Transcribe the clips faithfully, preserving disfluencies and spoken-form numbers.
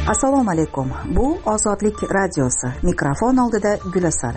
Assalomu alaykum. Bu Ozodlik radiosi. Mikrofon oldida Gulasar.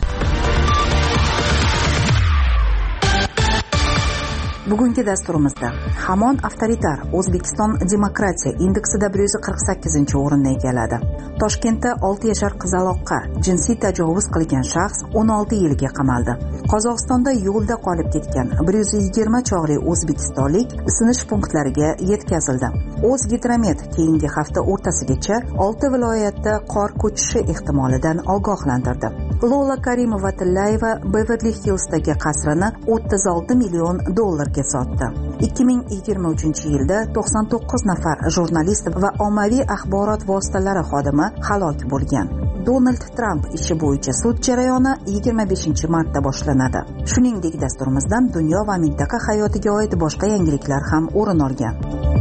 Bugungi dasturimizda hamon avtoritar O'zbekiston demokratiya indeksida bir yuz qirq sakkizinchi o'rinni egalladi. Toshkentda olti yashar qizaloqqa jinsiy tajovuz qilgan shaxs o'n olti yilga qamaldi. Qozog'istonda yo'lda qolib ketgan bir yuz yigirma chog'li o'zbekistonlik isinish punktlariga yetkazildi. O'zgidromet keyingi hafta o'rtasigacha olti viloyatda qor ko'chishi ehtimolidan ogohlantirdi. Lola Karimova-Tillayeva Beverly Hillsdagi qasrini o'ttiz olti million dollarga sotdi. ikki ming yigirma uchinchi yilda to'qson to'qqiz nafar jurnalist va ommaviy axborot vositalari xodimi halok bo'lgan. Donald Trump ishi bo'yicha sud jarayoni yigirma beshinchi martda boshlanadi. Shuningdek, dasturimizdan dunyo va mintaqa hayotiga oid boshqa yangiliklar ham o'rin olgan.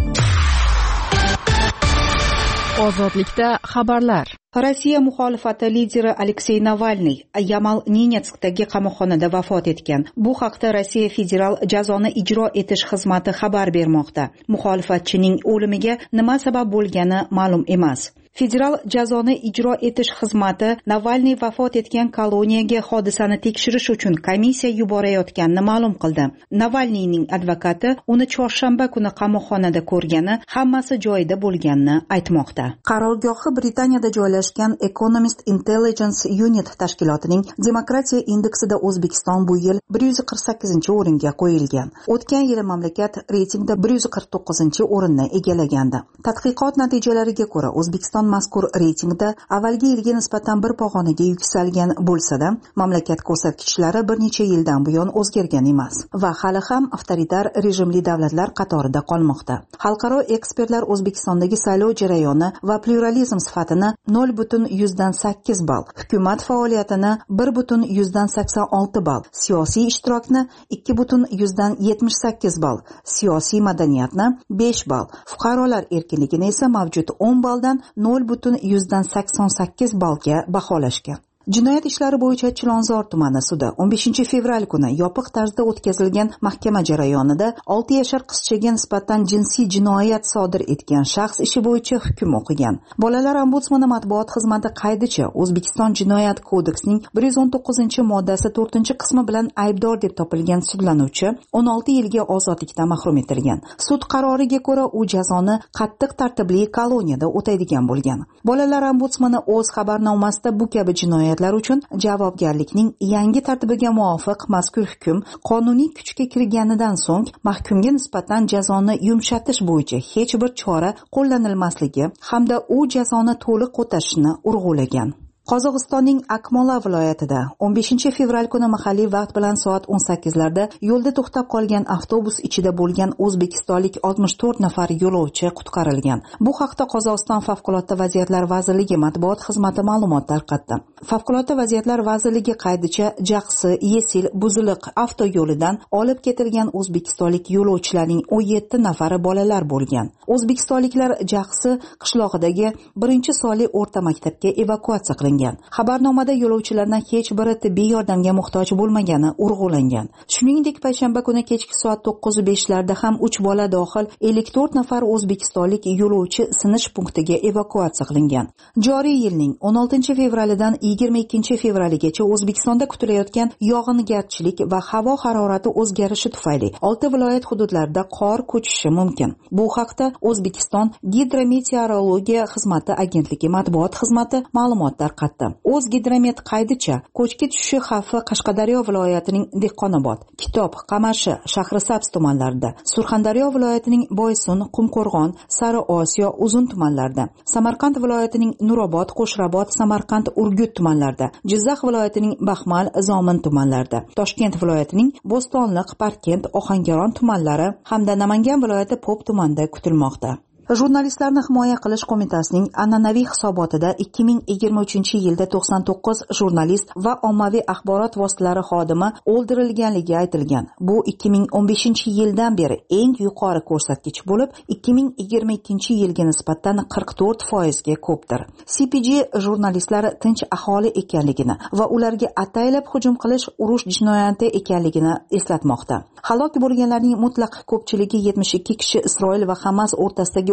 Ozodlikda xabarlar. Rossiya muxolifati lideri Aleksey Navalniy Yamal-Nenetskdagi qamoqxonada vafot etgan. Bu haqda Rossiya federal jazoni ijro etish xizmati xabar bermoqda. Muxolifatchining o'limiga nima sabab bo'lgani ma'lum emas. Federal jazoni ijro etish xizmati Navalniy vafot etgan koloniyaga hodisani tekshirish uchun komissiya yuborayotganini ma'lum qildi. Navalniyning advokati uni chorshanba kuni qamoqxonada ko'rgani, hammasi joyida bo'lganini aytmoqda. Qarorgohi Britaniyada joylashgan Economist Intelligence Unit tashkilotining demokratiya indeksida O'zbekiston bu yil bir yuz qirq sakkizinchi o'ringa qo'yilgan. O'tgan yili mamlakat reytingda bir yuz qirq to'qqizinchi o'rinni egallagandi. Tadqiqot natijalariga ko'ra, O'zbekiston mazkur reytingda avvalgi yilga nisbatan bir pog'onaga yuksalgan bo'lsa-da, mamlakat ko'rsatkichlari bir necha yildan buyon o'zgargan emas va hali ham avtoritar rejimli davlatlar qatorida qolmoqda. Xalqaro ekspertlar O'zbekistondagi saylov jarayoni va pluralizm sifatini nol butun yuzdan sakkiz ball, hukumat faoliyatini bir butun yuzdan sakson olti ball, siyosiy ishtirokni ikki butun yuzdan yetmish sakkiz ball, siyosiy madaniyatni besh ball, fuqarolar erkinligini esa mavjud o'n balldan nol butun yuzdan sakson sakkiz ballga baholashgan. Jinoyat ishlari bo'yicha Chilonzor tumani sudi o'n beshinchi fevral kuni yopiq tarzda o'tkazilgan mahkama jarayonida olti yashar qizchaga nisbatan jinsiy jinoyat sodir etgan shaxs ishi bo'yicha hukm o'qigan. Bolalar ombudsmani matbuot xizmati qaydicha O'zbekiston Jinoyat kodeksining bir yuz o'n to'qqizinchi moddasi to'rtinchi qismi bilan aybdor deb topilgan sudlanuvchi o'n olti yilga ozodlikdan mahrum etilgan. Sud qaroriga ko'ra u jazoni qattiq tartibli koloniyada o'taydigan bo'lgan. Bolalar ombudsmani o'z xabarnomasida bu kabi jinoyat uchun javobgarlikning yangi tartibiga muvofiq mazkur hukm qonuniy kuchga kirganidan so'ng mahkumga nisbatan jazoni yumshatish bo'yicha hech bir chora qo'llanilmasligi hamda u jazoni to'liq o'tashini urg'ulagan. Qozog'istonning Akmola viloyatida o'n beshinchi fevral kuni mahalliy vaqt bilan soat o'n sakkizlarda yo'lda to'xtab qolgan avtobus ichida bo'lgan o'zbekistonlik oltmish to'rt nafar yo'lovchi qutqarilgan. Bu haqda Qozog'iston Favqulodda vaziyatlar vazirligi matbuot xizmati ma'lumot tarqatdi. Favqulodda vaziyatlar vazirligi qaydicha Jaqsi, Yesil, Buziliq avtoyo'lidan olib ketilgan o'zbekistonlik yo'lovchilarning o'n yetti nafari bolalar bo'lgan. O'zbekistonliklar Jaqsi qishlog'idagi birinchi sonli o'rta maktabga evakuatsiya qilingan. Xabarnomada yo'lovchilardan hech biri tibbiy yordamga muhtoj bo'lmagani urg'ulangan. Shuningdek, payshanba kuni kechki soat to'qqiz besh larda ham uch bola dohil ellik to'rt nafar o'zbekistonlik yo'lovchi isinish punktiga evakuatsiya qilingan. Joriy yilning o'n oltinchi fevralidan yigirma ikkinchi fevraligacha O'zbekistonda kutilayotgan yog'ingarchilik va havo harorati o'zgarishi tufayli olti viloyat hududlarida qor ko'chishi mumkin. Bu haqda O'zbekiston Gidrometeorologiya xizmati agentligi matbuot xizmati ma'lumot tarqatdi. O'zgidromet qaydicha ko'chki tushishi xavfi Qashqadaryo viloyatining Dehqonobod, Kitob, Qamarshi, Shahrisabz tumanlarida, Surxondaryo viloyatining Boysun, Qumqo'rg'on, Sariosiyo, Uzun tumanlarida, Samarqand viloyatining Nurobod, Qo'shrabot, Samarqand, Urgut tumanlarida, Jizzax viloyatining Baxmal, Zomin tumanlarida, Toshkent viloyatining Bo'stonliq, Parkent, Ohangaron tumanlari hamda Namangan viloyati Pop tumanida kutilmoqda. Jurnalistlarni himoya qilish qo'mitasining an'anaviy hisobotida ikki ming yigirma uchinchi yilda to'qson to'qqiz jurnalist va ommaviy axborot vositalari xodimi o'ldirilganligi aytilgan. Bu ikki ming o'n beshinchi yildan beri eng yuqori ko'rsatkich bo'lib, ikki ming yigirma ikkinchi yilga nisbatan qirq to'rt foizga ko'pdir. C P G jurnalistlari tinch aholi ekanligini va ularga ataylab hujum qilish urush jinoyati ekanligini eslatmoqda. Halok bo'lganlarning mutlaq ko'pchiligi yetmish ikki kishi Isroil va Hamas o'rtasidagi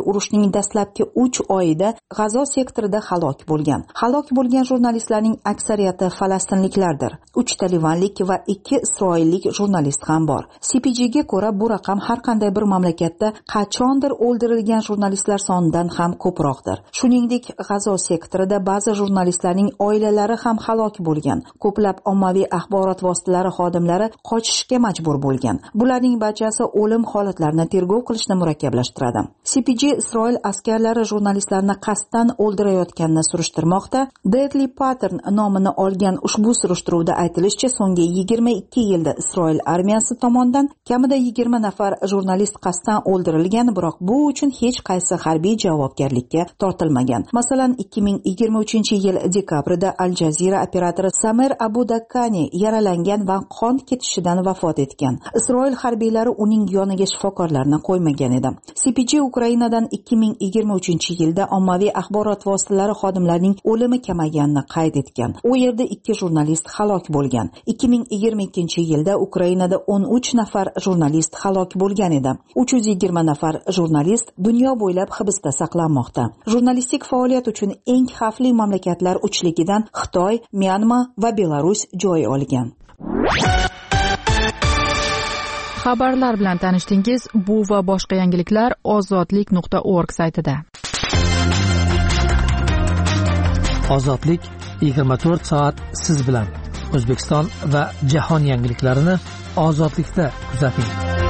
urushning dastlabki uch oyida G'azo sektorida halok bo'lgan. Halok bo'lgan jurnalistlarning aksariyati falastinliklardir. uch talibanlik va ikki isroillik jurnalist ham bor. C P G ga ko'ra bu raqam har qanday bir mamlakatda qachondir o'ldirilgan jurnalistlar sonidan ham ko'proqdir. Shuningdek, G'azo sektorida ba'zi jurnalistlarning oilalari ham halok bo'lgan. Ko'plab ommaviy axborot vositalari xodimlari qochishga majbur bo'lgan. Bularning barchasi o'lim holatlarini tergov qilishni murakkablashtiradi. C P G Isroil askarlari jurnalistlarni qasddan o'ldirayotganini surishtirmoqda. Deadly Pattern nomini olgan ushbu surishtiruvda aytilishicha, so'nggi yigirma ikki yilda Isroil armiyasi tomonidan kamida yigirma nafar jurnalist qasddan o'ldirilgan, biroq bu uchun hech qaysi harbiy javobgarlikka tortilmagan. Masalan, ikki ming yigirma uchinchi yil dekabrida Al Jazeera operatori Samer Abu Dakkani yaralangan va qon ketishidan vafot etgan. Isroil harbiylari uning yoniga shifokorlarni qo'ymagan edi. C P G Ukrainadan ikki ming yigirma uchinchi yilda ommaviy axborot vositalari xodimlarining o'limi kamayganini qayd etgan. U yerda ikki jurnalist halok bo'lgan. ikki ming yigirma ikkinchi yilda Ukrainada o'n uch nafar jurnalist halok bo'lgan edi. uch yuz yigirma nafar jurnalist dunyo bo'ylab hibsda saqlanmoqda. Jurnalistik faoliyat uchun eng xavfli mamlakatlar uchligidan Xitoy, Myanma va Belarus joy olgan. Xabarlar bilan tanishdingiz. Bu va boshqa yangiliklar ozodlik nuqta org saytida. Ozodlik yigirma to'rt soat siz bilan. O'zbekiston va jahon yangiliklarini ozodlikda kuzating.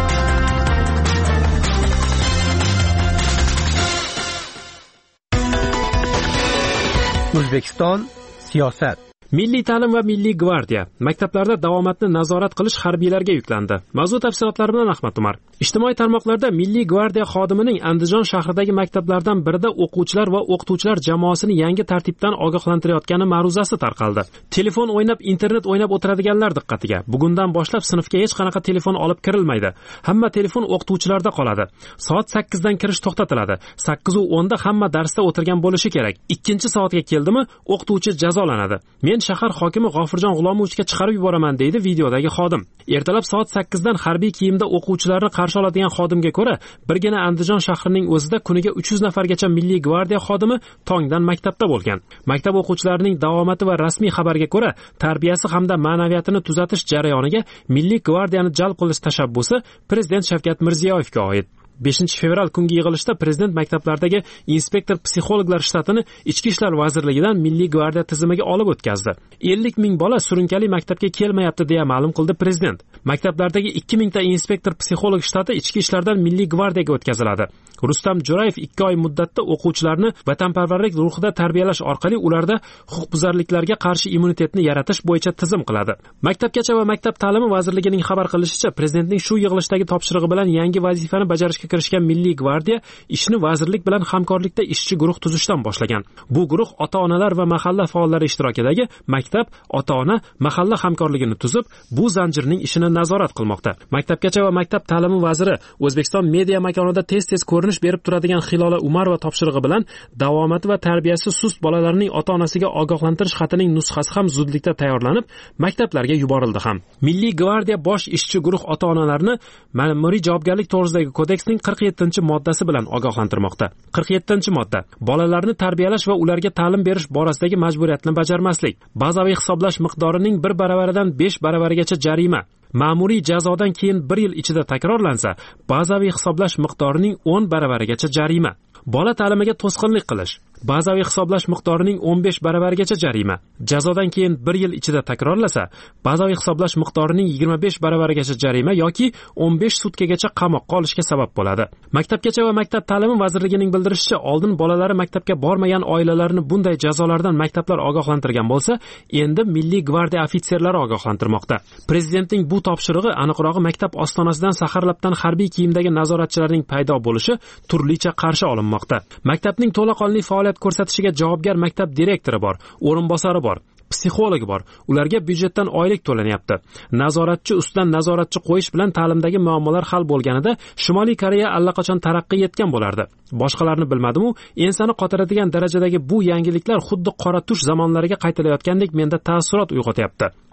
O'zbekiston siyosat. Milliy ta'lim va Milliy gvardiya maktablarda davomatni nazorat qilish harbiylarga yuklandi. Mavzu tafsilotlari bilan Ahmad Umar. Ijtimoiy tarmoqlarda Milliy gvardiya xodimining Andijon shahridagi maktablardan birida o'quvchilar va o'qituvchilar jamoasini yangi tartibdan ogohlantirayotgani ma'ruzasi tarqaldi. Telefon o'ynab, internet o'ynab o'tiradiganlar diqqatiga. Bugundan boshlab sinfga hech qanaqa telefon olib kirilmaydi. Hamma telefon o'qituvchilarda qoladi. Soat sakkizdan kirish to'xtatiladi. sakkiz va o'nda hamma darsda o'tirgan bo'lishi kerak. Ikkinchi soatga keldimi, o'qituvchi jazolanadi. Men shahar hokimi G'ofirjon G'ulomovichga chiqarib yuboraman, deydi videodagi xodim. Ertalab soat sakkizdan harbiy kiyimda o'quvchilarni qarshi oladigan xodimga ko'ra, birgina Andijon shahrining o'zida kuniga uch yuz nafargacha Milliy gvardiya xodimi tongdan maktabda bo'lgan. Maktab o'quvchilarining davomati va rasmiy xabarga ko'ra, tarbiyasi hamda ma'naviyatini tuzatish jarayoniga Milliy gvardiyani jalb qilish tashabbusi Prezident Shavkat Mirziyoyevga oid. beshinchi fevral kungi yig'ilishda prezident maktablardagi inspektor psixologlar shtatini Ichki ishlar vazirligidan Milliy gvardiya tizimiga olib o'tkazdi. ellik ming bola surunkali maktabga kelmayapti deya ma'lum qildi prezident. Maktablardagi ikki mingta inspektor psixolog shtati ichki ishlardan Milliy gvardiyaga o'tkaziladi. Rustam Jo'rayev ikki oy muddatda o'quvchilarni vatanparvarlik ruhida tarbiyalash orqali ularda huquqbuzarliklarga qarshi immunitetni yaratish bo'yicha tizim qiladi. Maktabgacha va maktab ta'limi vazirligining xabar qilishicha, prezidentning shu yig'ilishdagi topshirig'i bilan yangi vazifani bajarishga kirishgan Milliy gvardiya ishni vazirlik bilan hamkorlikda ishchi guruh tuzishdan boshlagan. Bu guruh ota-onalar va mahalla faollari ishtirokidagi maktab, ota-ona, mahalla hamkorligini tuzib, bu zanjirning ishini nazorat qilmoqda. Maktabgacha va maktab ta'limi vaziri O'zbekiston media makonida tez-tez ko'rinish berib turadigan Hilola Umarova topshirig'i bilan davomati va tarbiyasi sust bolalarning ota-onasiga ogohlantirish xatining nusxasi ham zudlikda tayyorlanib, maktablarga yuborildi ham. Milliy gvardiya bosh ishchi guruh ota-onalarni ma'muriy javobgarlik to'g'risidagi kodeksning qirq yettinchi moddasi bilan ogohlantirmoqda. qirq yettinchi modda: bolalarni tarbiyalash va ularga ta'lim berish borasidagi majburiyatni bajarmaslik. Bazaviy hisoblash miqdorining bir baravaridan besh baravarigacha jarima. Ma'muriy jazodan keyin bir yil ichida takrorlansa, bazaviy hisoblash miqdorining o'n baravarigacha jarima. Bola ta'limiga to'sqinlik qilish. Bazaviy hisoblash miqdorining o'n besh baravarigacha jarima. Jazodan keyin bir yil ichida takrorlasa, bazaviy hisoblash miqdorining yigirma besh baravarigacha jarima yoki o'n besh sutkagacha qamoqqa olishga sabab bo'ladi. Maktabgacha va maktab ta'limi vazirligining bildirishicha, oldin bolalari maktabga bormagan oilalarni bunday jazolardan maktablar ogohlantirgan bo'lsa, endi Milliy gvardiya ofitserlari ogohlantirmoqda. Prezidentning bu topshirig'i, aniqrog'i maktab ostonasidan saharlabdan harbiy kiyimdagi nazoratchilarning paydo bo'lishi turlicha qarshi olinmoqda. Maktabning to'laqonli faoliyat ko'rsatishiga javobgar maktab direktori bor, o'rinbosari bor, psixologi bor. Ularga byudjetdan oylik to'lanyapti. Nazoratchi ustidan nazoratchi qo'yish bilan ta'limdagi muammolar hal bo'lganida Shimoliy Koreya allaqachon taraqqiy etgan bo'lardi. Boshqalarni bilmadim-u, ensani qotiradigan darajadagi bu yangiliklar xuddi qora tush zamonlariga qaytilayotgandek menda ta'ssurot uyg'otyapti.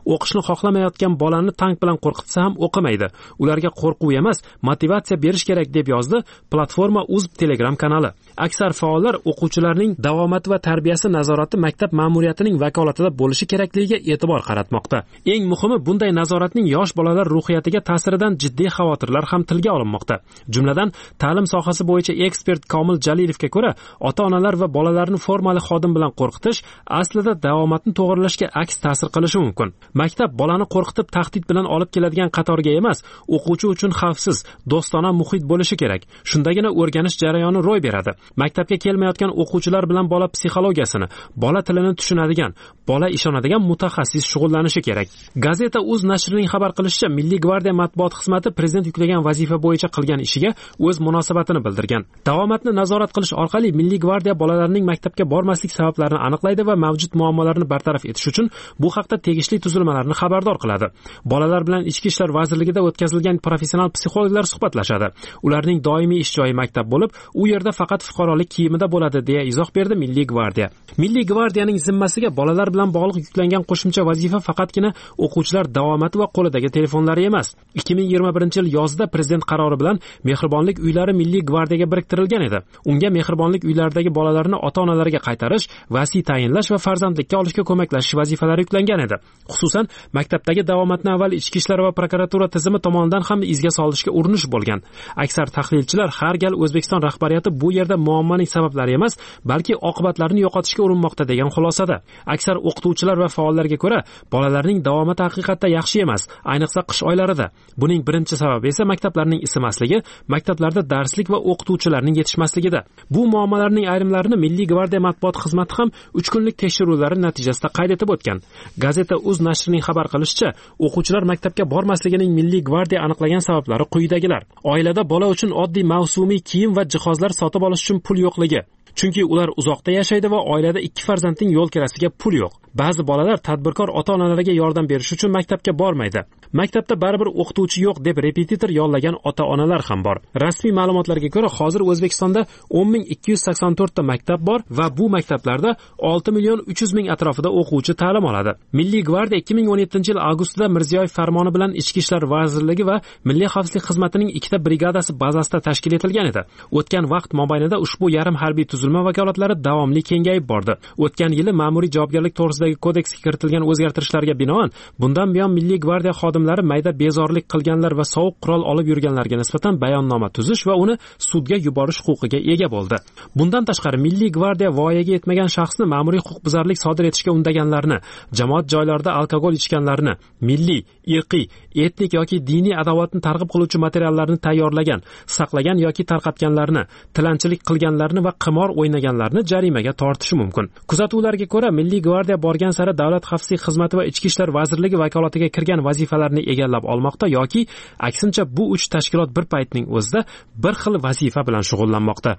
o'qishni xohlamayotgan bolani tank bilan qo'rqitsa ham o'qimaydi. Ularga qo'rquv emas, motivatsiya berish kerak deb yozdi platforma uz Telegram kanali. Aksar faollar o'quvchilarning davomati va tarbiyasi nazorati maktab ma'muriyatining vakolatida bo'lishi kerakligiga e'tibor qaratmoqda. Eng muhimi, bunday nazoratning yosh bolalar ruhiyatiga ta'siridan jiddiy xavotirlar ham tilga olinmoqda. Jumladan, ta'lim sohasi bo'yicha ekspert Komil Jalilovga ko'ra, ota-onalar va bolalarni formali xodim bilan qo'rqitish aslida davomatni to'g'rilashga aks ta'sir qilishi mumkin. Maktab bolani qo'rqitib tahdid bilan olib keladigan qatorga emas, o'quvchi uchun xavfsiz, do'stona muhit bo'lishi kerak. Shundagina o'rganish jarayoni ro'y beradi. Maktabga kelmayotgan o'quvchilar bilan bola psixologiyasini, bola tilini tushunadigan, bola ishonadigan mutaxassis shug'ullanishi kerak. Gazeta uz nashrining xabar qilishicha, Milliy gvardiya matbuot xizmati prezident yuklagan vazifa bo'yicha qilgan ishiga o'z munosabatini bildirgan. Davomatni nazorat qilish orqali Milliy gvardiya bolalarning maktabga bormaslik sabablarini aniqlaydi va mavjud muammolarni bartaraf etish uchun bu haqda tegishli tuzilmalarni xabardor qiladi. Bolalar bilan Ichki ishlar vazirligida o'tkazilgan professional psixologlar suhbatlashadi. Ularning doimiy ish joyi maktab bo'lib, u yerda faqat fuqarolik kiyimida bo'ladi, deya izoh berdi Milliy gvardiya. Milliy gvardiyaning zimmasiga bolalar bilan bog'liq yuklangan qo'shimcha vazifa faqatgina o'quvchilar davomati va qo'lidagi telefonlari emas. ikki ming yigirma birinchi yil yozda prezident qarori bilan mehribonlik uylari Milliy gvardiyaga biriktirilgan edi. Unga mehribonlik uylaridagi bolalarni ota-onalariga qaytarish, vasiy tayinlash va farzandlikka olishga ko'maklashish vazifalari yuklangan edi. Xususan, maktabdagi davomatni avval Ichki ishlar va prokuratura tizimi tomonidan ham izga solishga urinish bo'lgan. Aksar tahlilchilar har gal O'zbekiston rahbariyati bu yerda muammoning sabablari emas, balki oqibatlarini yo'qotishga urinmoqda degan xulosada. Aksar o'qituvchilar va faollarga ko'ra, bolalarning davomati haqiqatda yaxshi emas, ayniqsa qish oylarida. Buning birinchi sababi esa maktablarning isimasligi, maktablarda darslik va o'qituvchilarning yetishmasligida. Bu muammolarning ayrimlarini Milliy gvardiya matbuot xizmati ham uch kunlik tekshiruvlari natijasida qayd etib o'tgan. Gazeta uz nashrining xabar qilishicha, o'quvchilar maktabga bormasligining Milliy gvardiya aniqlagan sabablari quyidagilar. Oilada bola uchun oddiy mavsumiy kiyim va jihozlar sotib olish uchun pul yo'qligi. Chunki ular uzoqda yashaydi va oilada ikki farzandning yo'l kirasiga pul yo'q. Ba'zi bolalar tadbirkor ota-onalariga yordam berish uchun maktabga bormaydi. Maktabda baribir o'qituvchi yo'q deb repetitor yollagan ota-onalar ham bor. Rasmiy ma'lumotlarga ko'ra, hozir O'zbekistonda o'n ming ikki yuz sakson to'rt ta maktab bor va bu maktablarda olti million uch yuz ming atrofida o'quvchi ta'lim oladi. Milliy gvardiya ikki ming o'n yettinchi yil avgustida Mirziyoyev farmoni bilan Ichki ishlar vazirligi va Milliy xavfsizlik xizmatining ikkita brigadasi bazasida tashkil etilgan edi. O'tgan vaqt mobaynida ushbu yarim harbiy tuzilma vakolatlari davomli kengayib bordi. O'tgan yili ma'muriy javobgarlik to'g'risidagi kodeksga kiritilgan o'zgartirishlarga binoan, bundan buyon Milliy gvardiya xodimlari mayda bezorlik qilganlar va sovuq qurol olib yurganlarga nisbatan bayonnoma tuzish va uni sudga yuborish huquqiga ega bo'ldi. Bundan tashqari, Milliy gvardiya voyaga yetmagan shaxsni ma'muriy huquqbuzarlik sodir etishga undaganlarni, jamoat joylarida alkogol ichganlarni, milliy, irqiy, etnik yoki diniy adovatni targ'ib qiluvchi materiallarni tayyorlagan, saqlagan yoki tarqatganlarni, tilanchilik qilganlarni va qimor o'ynaganlarni jarimaga tortishi mumkin. Kuzatuvlarga ko'ra, Milliy gvardiya borgan sari Davlat xavfsizlik xizmati va Ichki ishlar vazirligi vakolatiga kirgan vazifalarni egallab olmoqda yoki aksincha bu uch tashkilot bir paytning o'zida bir xil vazifa bilan shug'ullanmoqda.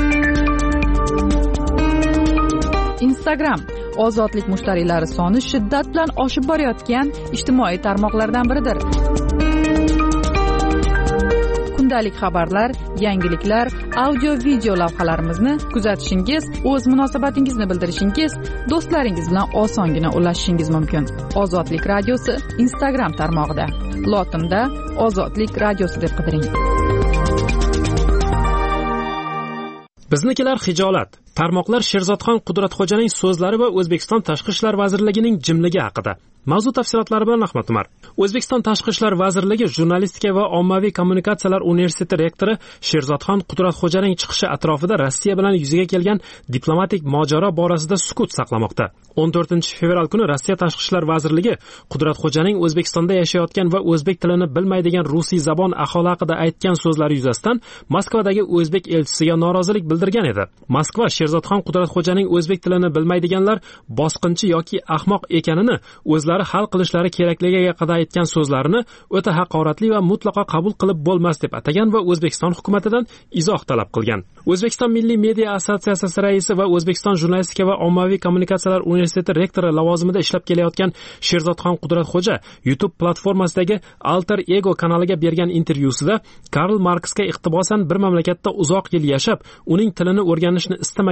Instagram ozodlik mushtariylari soni shiddat bilan oshib borayotgan ijtimoiy tarmoqlardan biridir. Kundalik xabarlar, yangiliklar, audio-video lavhalarimizni kuzatishingiz, o'z munosabatingizni bildirishingiz, do'stlaringiz bilan osongina ulashishingiz mumkin. Ozodlik radiosi Instagram tarmog'ida. Lotinda Ozodlik radiosi deb qidiring. Biznikilar hijolat. Tarmoqlar Sherzodxon Qudratxo'janing so'zlari va O'zbekiston Tashqi ishlar vazirligining jimligi haqida. Mavzu tafsilotlari bilan Ahmad Umar. O'zbekiston Tashqi ishlar vazirligi Jurnalistika va ommaviy kommunikatsiyalar universiteti rektori Sherzodxon Qudratxo'janing chiqishi atrofida Rossiya bilan yuzaga kelgan diplomatik mojaro borasida sukut saqlamoqda. o'n to'rtinchi fevral kuni Rossiya Tashqi ishlar vazirligi Qudratxo'janing O'zbekistonda yashayotgan va o'zbek tilini bilmaydigan rusiy zabon aholi haqida aytgan so'zlari yuzasidan Moskvadagi o'zbek elchisiga norozilik bildirgan edi. Moskva Sherzodxon Qudratxo'janing o'zbek tilini bilmaydiganlar bosqinchi yoki ahmoq ekanini o'zlari hal qilishlari kerakligiga qadar aytgan so'zlarini o'ta haqoratli va mutlaqo qabul qilib bo'lmas deb atagan va O'zbekiston hukumatidan izoh talab qilgan. O'zbekiston Milliy media assotsiatsiyasi raisi va O'zbekiston Jurnalistika va ommaviy kommunikatsiyalar universiteti rektori lavozimida ishlab kelayotgan Sherzodxon Qudratxo'ja YouTube platformasidagi Alter Ego kanaliga bergan intervyusida Karl Marksga iqtibosan bir mamlakatda uzoq yil yashab, uning tilini o'rganishni istamagan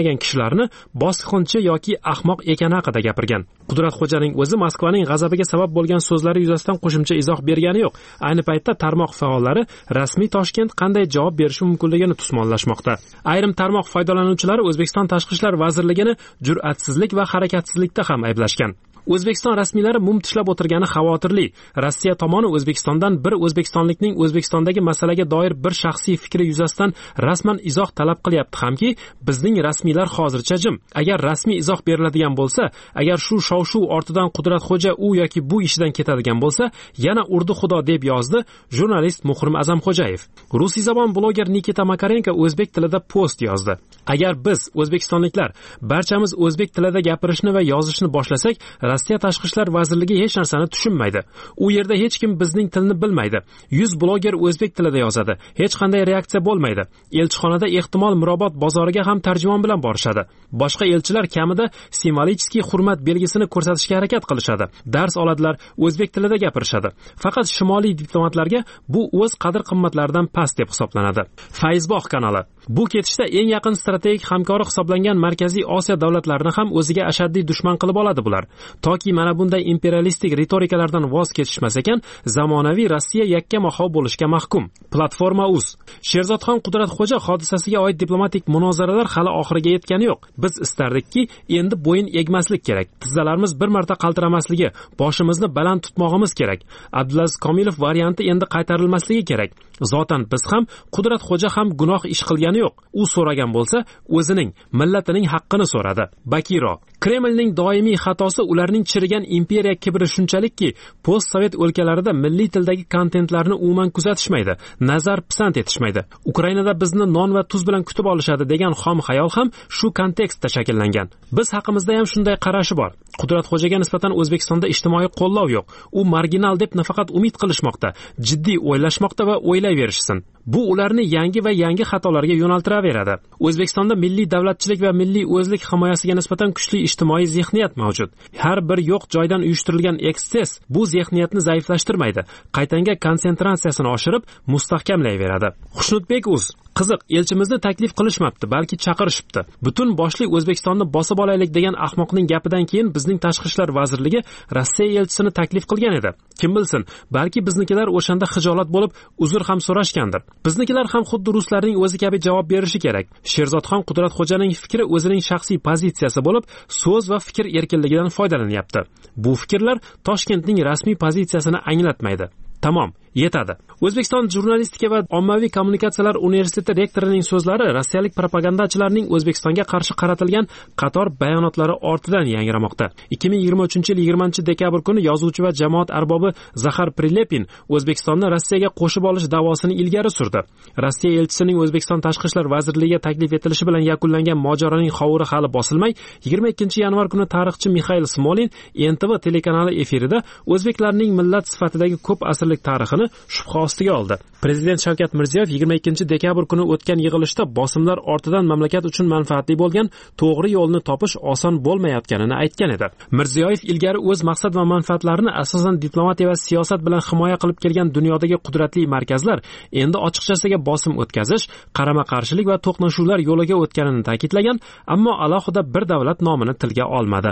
tushunmagan kishilarni bosqinchi yoki ahmoq ekani haqida gapirgan. Qudratxo'janing o'zi Moskvaning g'azabiga sabab bo'lgan so'zlari yuzasidan qo'shimcha izoh bergani yo'q. Ayni paytda tarmoq faollari rasmiy Toshkent qanday javob berishi mumkinligini tusmonlashmoqda. Ayrim tarmoq foydalanuvchilari O'zbekiston Tashqi ishlar vazirligini jur'atsizlik va harakatsizlikda ham ayblashgan. O'zbekiston rasmiylari mum tishlab o'tirgani xavotirli. Rossiya tomoni O'zbekistondan bir o'zbekistonlikning O'zbekistondagi masalaga doir bir shaxsiy fikri yuzasidan rasman izoh talab qilyapti hamki, bizning rasmiylar hozircha jim. Agar rasmiy izoh beriladigan bo'lsa, agar shu shov-shuv ortidan Qudratxo'ja u yoki bu ishidan ketadigan bo'lsa, yana urdi xudo deb yozdi jurnalist Muhrim Azamxo'jayev. Rusiyzabon bloger Nikita Makarenko o'zbek tilida post yozdi. Agar biz o'zbekistonliklar barchamiz o'zbek tilida gapirishni va yozishni boshlasak, Rossiya Tashqi ishlar vazirligi hech narsani tushunmaydi. U yerda hech kim bizning tilni bilmaydi. yuz bloger o'zbek tilida yozadi. Hech qanday reaksiya bo'lmaydi. Elchixonada ehtimol Mirobod bozoriga ham tarjimon bilan borishadi. Boshqa elchilar kamida simbolichskiy hurmat belgisini ko'rsatishga harakat qilishadi. Dars oladilar, o'zbek tilida gapirishadi. Faqat shimoliy diplomatlarga bu o'z qadr-qimmatlaridan past deb hisoblanadi. Fayzbog' kanali bu ketishda eng yaqin strategik hamkori hisoblangan Markaziy Osiyo davlatlarini ham o'ziga ashaddiy dushman qilib oladi bular. Toki mana bunday imperialistik ritorikalardan voz kechishmas ekan, zamonaviy Rossiya yakkama-hov bo'lishga mahkum. Platforma.uz. Sherzodxon Qudratxo'ja hodisasiga oid diplomatik munozaralar hali oxiriga yetgani yo'q. Biz istardikki, endi bo'yin egmaslik kerak. Tizzalarimiz bir marta qaltiramasligi, boshimizni baland tutmog'imiz kerak. Abdulaziz Komilov varianti endi qaytarilmasligi kerak. Zotan biz ham Qudratxo'ja ham gunoh ish qilgani yo'q. U so'ragan bo'lsa, o'zining, millatining haqqini so'radi. Bakiro. Kremlning doimiy xatosi ularning chirigan imperiya kibri shunchalikki, post-sovet o'lkalarida milliy tildagi kontentlarni umuman kuzatishmaydi, nazar pisand etishmaydi. Ukrainada bizni non va tuz bilan kutib olishadi degan xom xayol ham shu kontekstda shakllangan. Biz haqimizda ham shunday qarashi bor. Qudratxo'jaga nisbatan O'zbekistonda ijtimoiy qo'llov yo'q. U marginal deb nafaqat umid qilishmoqda, jiddiy o'ylashmoqda va o'ylayverishsin. Bu ularni yangi va yangi xatolarga yo'naltiraveradi. O'zbekistonda milliy davlatchilik va milliy o'zlik himoyasiga nisbatan kuchli ijtimoiy zihniyat mavjud. Har bir yo'q joydan uyushtirilgan eksess bu zihniyatni zaiflashtirmaydi, qaytanga konsentratsiyasini oshirib, mustahkamlayveradi. Xushnudbek.uz. Qiziq, elchimizni taklif qilishmabdi, balki chaqirishibdi. Butun boshli O'zbekistonni bosib olaylik degan ahmoqning gapidan keyin bizning Tashqi ishlar vazirligi Rossiya elchisini taklif qilgan edi. Kim bilsin, balki biznikilar o'shanda xijolat bo'lib, uzr ham so'rashgandir. Biznikilar ham xuddi ruslarning o'zi kabi javob berishi kerak. Sherzodxon Qudratxo'janing fikri o'zining shaxsiy pozitsiyasi bo'lib, so'z va fikr erkinligidan foydalanyapti. Bu fikrlar Toshkentning rasmiy pozitsiyasini anglatmaydi. Tamom, yetadi. O'zbekiston jurnalistika va ommaviy kommunikatsiyalar universiteti rektorining so'zlari rossiyalik propagandachilarning O'zbekistonga qarshi qaratilgan qator bayonotlari ortidan yangramoqda. ikki ming yigirma uchinchi yil yigirmanchi dekabr kuni yozuvchi va jamoat arbobi Zaxar Prilepin O'zbekistonni Rossiyaga qo'shib olish da'vosini ilgari surdi. Rossiya elchisining O'zbekiston Tashqi ishlar vazirligiga taklif etilishi bilan yakunlangan mojaroning hovuri hali bosilmay, yigirma ikkinchi yanvar kuni tarixchi Mixail Smolin N T V telekanali efirida o'zbeklarning millat sifatidagi ko'p asrlik tarixini shubha ostiga oldi. Prezident Shavkat Mirziyoyev yigirma ikkinchi dekabr kuni o'tgan yig'ilishda bosimlar ortidan mamlakat uchun manfaatli bo'lgan to'g'ri yo'lni topish oson bo'lmayotganini aytgan edi. Mirziyoyev ilgari o'z maqsad va manfaatlarini asosan diplomatiya va siyosat bilan himoya qilib kelgan dunyodagi qudratli markazlar endi ochiqchasiga bosim o'tkazish, qarama-qarshilik va to'qnashuvlar yo'liga o'tganini ta'kidlagan, ammo alohida bir davlat nomini tilga olmadi.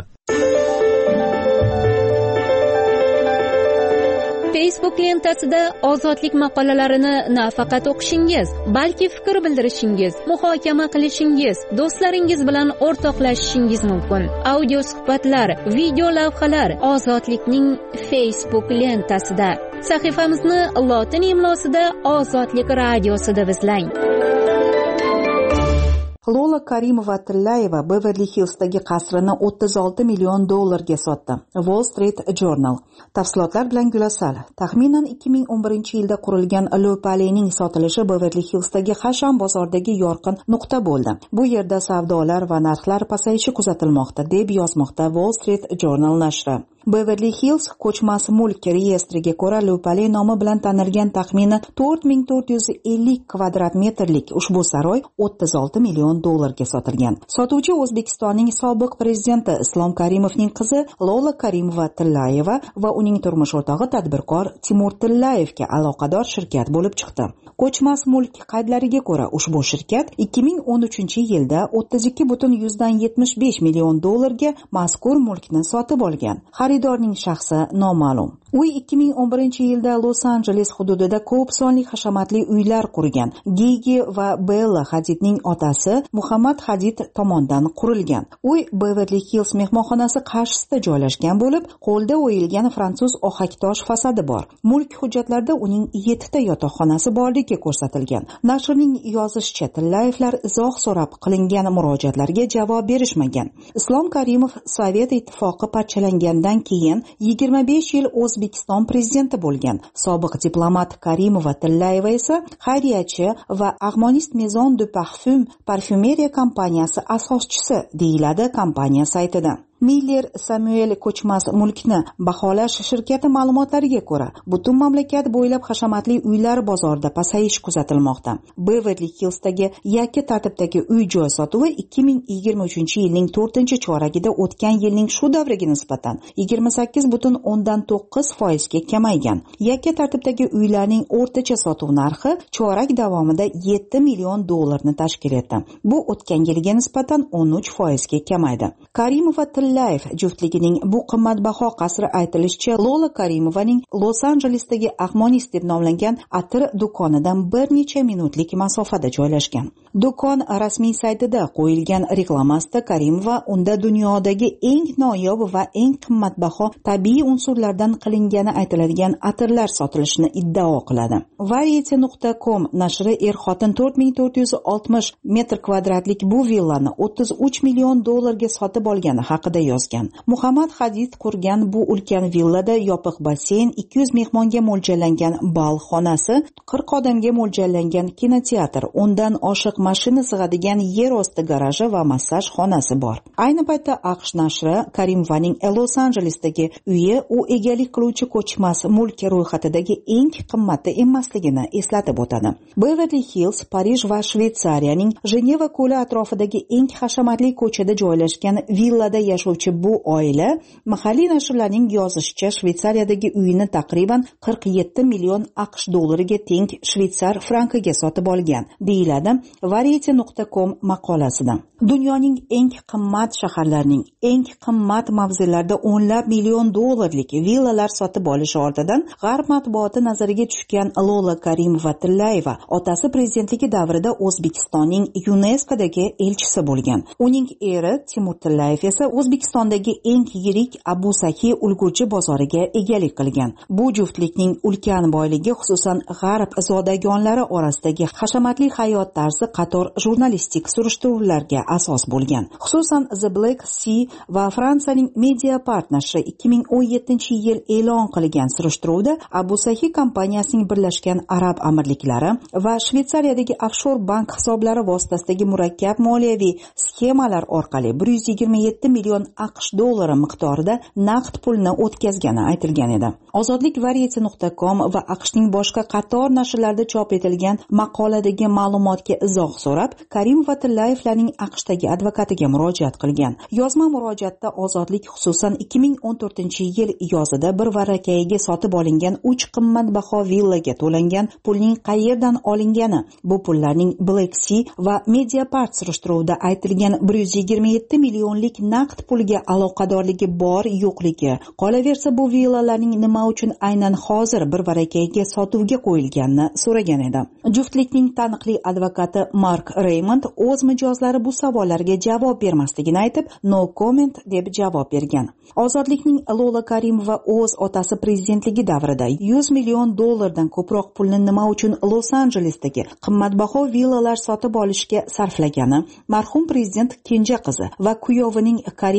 Facebook lentasida ozodlik maqolalarini nafaqat o'qishingiz, balki fikr bildirishingiz, muhokama qilishingiz, do'stlaringiz bilan o'rtoqlashishingiz mumkin. Audio suhbatlar, video lavhalar ozodlikning Facebook lentasida. Sahifamizni lotin imlosida Ozodlik radiosida izlang. Lola Karimova-Tillayeva Beverli-Hillsdagi qasrini o'ttiz olti million dollarga sotdi. Wall Street Journal. Tafsilotlar bilan Gulasal. Taxminan ikki ming o'n birinchi yilda qurilgan Lopalening sotilishi Beverli-Hillsdagi Hasham bozordagi yorqin nuqta bo'ldi. Bu yerda savdolar va narxlar pasayishi kuzatilmoqda, deb yozmoqda Wall Street Journal nashri. Beverly Hills ko'chmas mulk reyestriga ko'ra Lupali nomi bilan tanilgan taxminan to'rt ming to'rt yuz ellik kvadrat metrlik ushbu saroy o'ttiz olti million dollarga sotilgan. Sotuvchi O'zbekistonning sobiq prezidenti Islom Karimovning qizi Lola Karimova-Tillayeva va uning turmush o'rtog'i tadbirkor Timur Tillayevga aloqador shirkat bo'lib chiqdi. Ko'chmas mulk qaydlariga ko'ra ushbu shirkat ikki ming o'n uchinchi yilda o'ttiz ikki butun yetmish besh million dollarga mazkur mulkni sotib olgan. Xaridorning shaxsi noma'lum. U ikki ming o'n birinchi yilda Los-Anjeles hududida ko'p sonli hashamatli uylar qurgan Gigi va Bella Hadidning otasi Muhammad Hadid tomonidan qurilgan. Uy Beverly Hills mehmonxonasi qarshisida joylashgan bo'lib, qo'lda o'yilgan fransuz ohaktosh fasadi bor. Mulk hujjatlarida uning yetti ta yotoqxonasi borligi ko'rsatilgan. Nashrning yozishicha, Tillayevlar izoh so'rab qilingan murojaatlarga javob berishmagan. Islom Karimov Sovet ittifoqi parchalangandan keyin yigirma besh yil O'zbekiston prezidenti bo'lgan. Sobiq diplomat Karimova-Tillayeva esa xayriyachi va Armonist Maison de Parfum parfyumeriya kompaniyasi asoschisi deyiladi kompaniya saytida. Miller Samuel ko'chmas mulkni baholash shirkati ma'lumotlariga ko'ra, butun mamlakat bo'ylab hashamatli uylar bozorida pasayish kuzatilmoqda. Beverly Hillsdagi yakka tartibdagi uy-joy sotuvi ikki ming yigirma uchinchi yilning to'rtinchi choragida o'tgan yilning shu davriga nisbatan yigirma sakkiz butun o'ndan to'qqiz foizga kamaygan. Yakka tartibdagi uylarning o'rtacha sotuv narxi chorak davomida yetti million dollarni tashkil etdi. Bu o'tgan yilga nisbatan o'n uch foizga kamaydi. Karimov va Tillayev juftligining bu qimmatbaho qasri aytilishicha Lola Karimovaning Los-Anjelesdagi Armonist deb nomlangan atir do'konidan bir necha minutlik masofada joylashgan. Do'kon rasmiy saytida qo'yilgan reklamasida Karimova unda dunyodagi eng noyob va eng qimmatbaho tabiiy unsurlardan qilingani aytiladigan atirlar sotilishini iddao qiladi. Variety nuqta com nashri er-xotin to'rt ming to'rt yuz oltmish metr kvadratlik bu villani o'ttiz uch million dollarga sotib olgani haqida yozgan. Muhammad Hadid qurgan bu ulkan villada yopiq basseyn, ikki yuz mehmonga mo'ljallangan bal xonasi, qirq odamga mo'ljallangan kinoteatr, o'ndan oshiq mashina sig'adigan yer osti garaji va massaj xonasi bor. Ayni paytda AQSh nashri Karimovaning Los-Anjelesdagi uyi u egalik qiluvchi ko'chmas mulk ro'yxatidagi eng qimmati emasligini eslatib o'tadi. Beverly Hills, Parij va Shveysariyaning Jeneva ko'li atrofidagi eng hashamatli ko'chada joylashgan villada yashovchi bu oila mahalliy nashrlarning yozishicha Shveysariyadagi uyini taqriban qirq yetti million AQSh dollariga teng shvetsar frankiga sotib olgan, deyiladi Variety nuqta com maqolasida. Dunyoning eng qimmat shaharlarining eng qimmat mavzelarida o'nlab million dollarlik villalar sotib olish ortidan g'arb matbuoti nazariga tushgan Lola Karimova-Tillayeva otasi prezidentligi davrida O'zbekistonning YuNESKOdagi elchisi bo'lgan. Uning eri Timur Tillayev esa O'zbekistondagi eng yirik Abu Saki ulgurji bozoriga egalik qilgan. Bu juftlikning ulkan boyligi xususan g'arb zodagonlari orasidagi hashamatli hayot tarzi qator jurnalistik surishtiruvlarga asos bo'lgan. Xususan The Black Sea va Fransiyaning Mediapart nashri ikki ming o'n yettinchi yil e'lon qilgan surishtiruvda Abu Saki kompaniyasining Birlashgan Arab Amirliklari va Shveysariyadagi offshor bank hisoblari vositasidagi murakkab moliyaviy sxemalar orqali bir yuz yigirma yetti million AQSh dollari miqdorida naqd pulni o'tkazgani aytilgan edi. Ozodlik Variety nuqta com va AQShning boshqa qator nashrlarida chop etilgan maqoladagi ma'lumotga izoh so'rab, Karimov va Tillayevlarning AQShdagi advokatiga murojaat qilgan. Yozma murojaatda Ozodlik xususan ikki ming o'n to'rtinchi yil yozida bir varakayiga sotib olingan uch qimmatbaho villaga to'langan pulning qayerdan olingani, bu pullarning Black Sea va Mediapart surishtiruvida aytilgan bir yuz yigirma yetti millionlik naqd pulga aloqadorligi bor yo'qligi, qolaversa bu villalarning nima uchun aynan hozir bir varakayga sotuvga qo'yilganini so'ragan edi. Juftlikning taniqli advokati Mark Raymond o'z mijozlari bu savollarga javob bermasligini aytib, no comment deb javob bergan. Ozodlikning Lola Karimova o'z otasi prezidentligi davrida yuz million dollardan ko'proq pulni nima uchun Los-Anjelesdagi qimmatbaho villalar sotib olishga sarflagani, marhum prezident kenja qizi va kuyovining Karim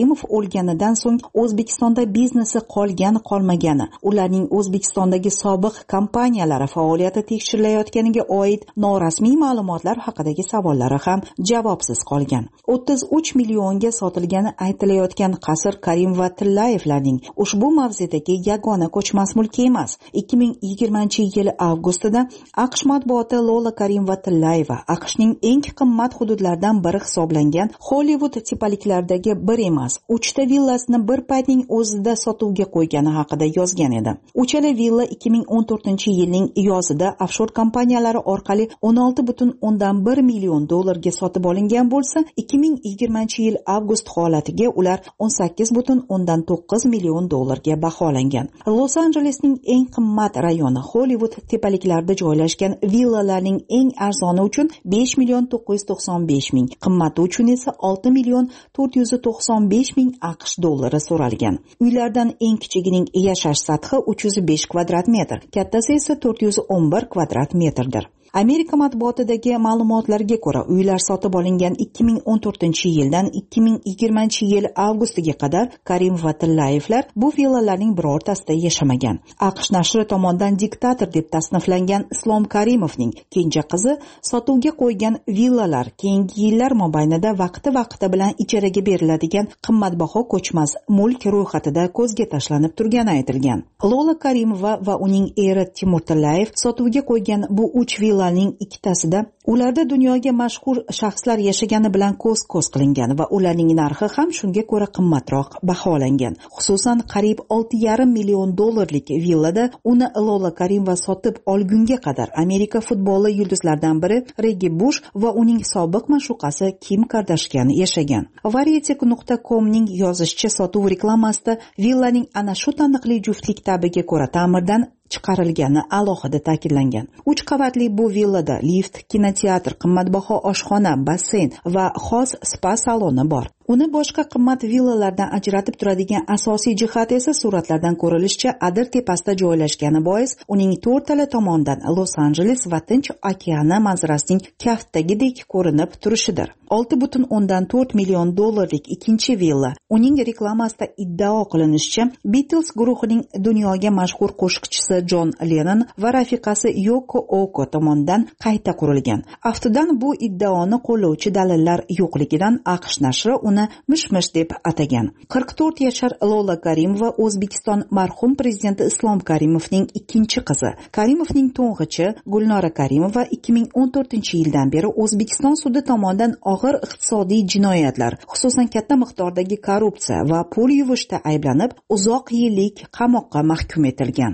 Karimov o'lganidan so'ng O'zbekistonda biznesi qolgan qolmagani, ularning O'zbekistondagi sobiq kompaniyalari faoliyati tekshirilayotganiga oid norasmiy ma'lumotlar haqidagi savollari ham javobsiz qolgan. o'ttiz uch millionga sotilgani aytilayotgan qasr Karimova-Tillayevlarning ushbu mavzedagi yagona ko'chmas mulki emas. ikki ming yigirmanchi yil avgustida AQSh matbuoti Lola Karimova-Tillayeva AQShning eng qimmat hududlaridan biri hisoblangan Hollywood tepaliklardagi bir emas, uchta villasini bir paytning o'zida sotuvga qo'ygani haqida yozgan edi. Uchala villa ikki ming o'n to'rtinchi yilning yozida offshor kompaniyalari orqali o'n olti butun o'ndan bir million dollarga sotib olingan bo'lsa, ikki ming yigirmanchi yil avgust holatiga ular o'n sakkiz butun o'ndan to'qqiz million dollarga baholangan. Los-Anjelesning eng qimmat rayoni Hollywood tepaliklarida joylashgan villalarning eng arzoni uchun besh million to'qqiz yuz to'qson besh ming, qimmati uchun esa olti million to'rt yuz to'qson besh ming AQSh dollari so'ralgan. Uylardan eng kichigining yashash sathi uch yuz besh kvadrat metr, kattasi esa to'rt yuz o'n bir kvadrat metrdir. Amerika matbuotidagi ma'lumotlarga ko'ra, uylar sotib olingan ikki ming o'n to'rtinchi yildan ikki ming yigirmanchi yil avgustiga qadar Karimova-Tillayevlar bu villalarning birortasida yashamagan. AQSh nashri tomonidan diktator deb tasniflangan Islom Karimovning kenja qizi sotuvga qo'ygan villalar keyingi yillar mobaynida vaqti-vaqti bilan ijaraga beriladigan qimmatbaho ko'chmas mulk ro'yxatida ko'zga tashlanib turgani aytilgan. Lola Karimova va uning eri Timur Tillayev sotuvga qo'ygan bu uch villa ning ikkitasida ularda dunyoga mashhur shaxslar yashagani bilan ko'z-ko'z qilingan va ularning narxi ham shunga ko'ra qimmatroq baholangan. Xususan, qariyb olti yarim million dollarlik villada uni Lola Karimova sotib olgunga qadar Amerika futboli yulduzlaridan biri Reggi Bush va uning sobiq ma'shuqasi Kim Kardashyan yashagan. Variety nuqta com ning yozishicha, sotuv reklamasida villaning ana shu taniqli juftlik tabiga ko'ra ta'mirdan chiqarilgani alohida ta'kidlangan. uch qavatli bu villada lift, kinoteatr, qimmatbaho oshxona, basseyn va xos spa saloni bor. Uni boshqa qimmat villalardan ajratib turadigan asosiy jihat esa suratlardan ko'rilishicha Adir tepasida joylashgani bois uning to'rtala tomondan Los-Anjeles va Tinch okeani manzarasining kaftdagidek ko'rinib turishidir. olti butun o'ndan to'rt million dollarlik ikkinchi villa uning reklamasida iddao qilinishicha Beatles guruhining dunyoga mashhur qo'shiqchisi John Lennon va rafiqasi Yoko Ono tomonidan qayta qurilgan. Aftidan bu iddaoni qo'llovchi dalillar yo'qligidan AQSh nashri uni mish-mish deb atagan. qirq to'rt yashar Lola Karimova O'zbekiston marhum prezidenti Islom Karimovning ikkinchi qizi. Karimovning to'ng'ichi Gulnora Karimova ikki ming o'n to'rtinchi yildan beri O'zbekiston sudi tomonidan og'ir iqtisodiy jinoyatlar, xususan katta miqdordagi korrupsiya va pul yuvishda ayblanib, uzoq yillik qamoqqa mahkum etilgan.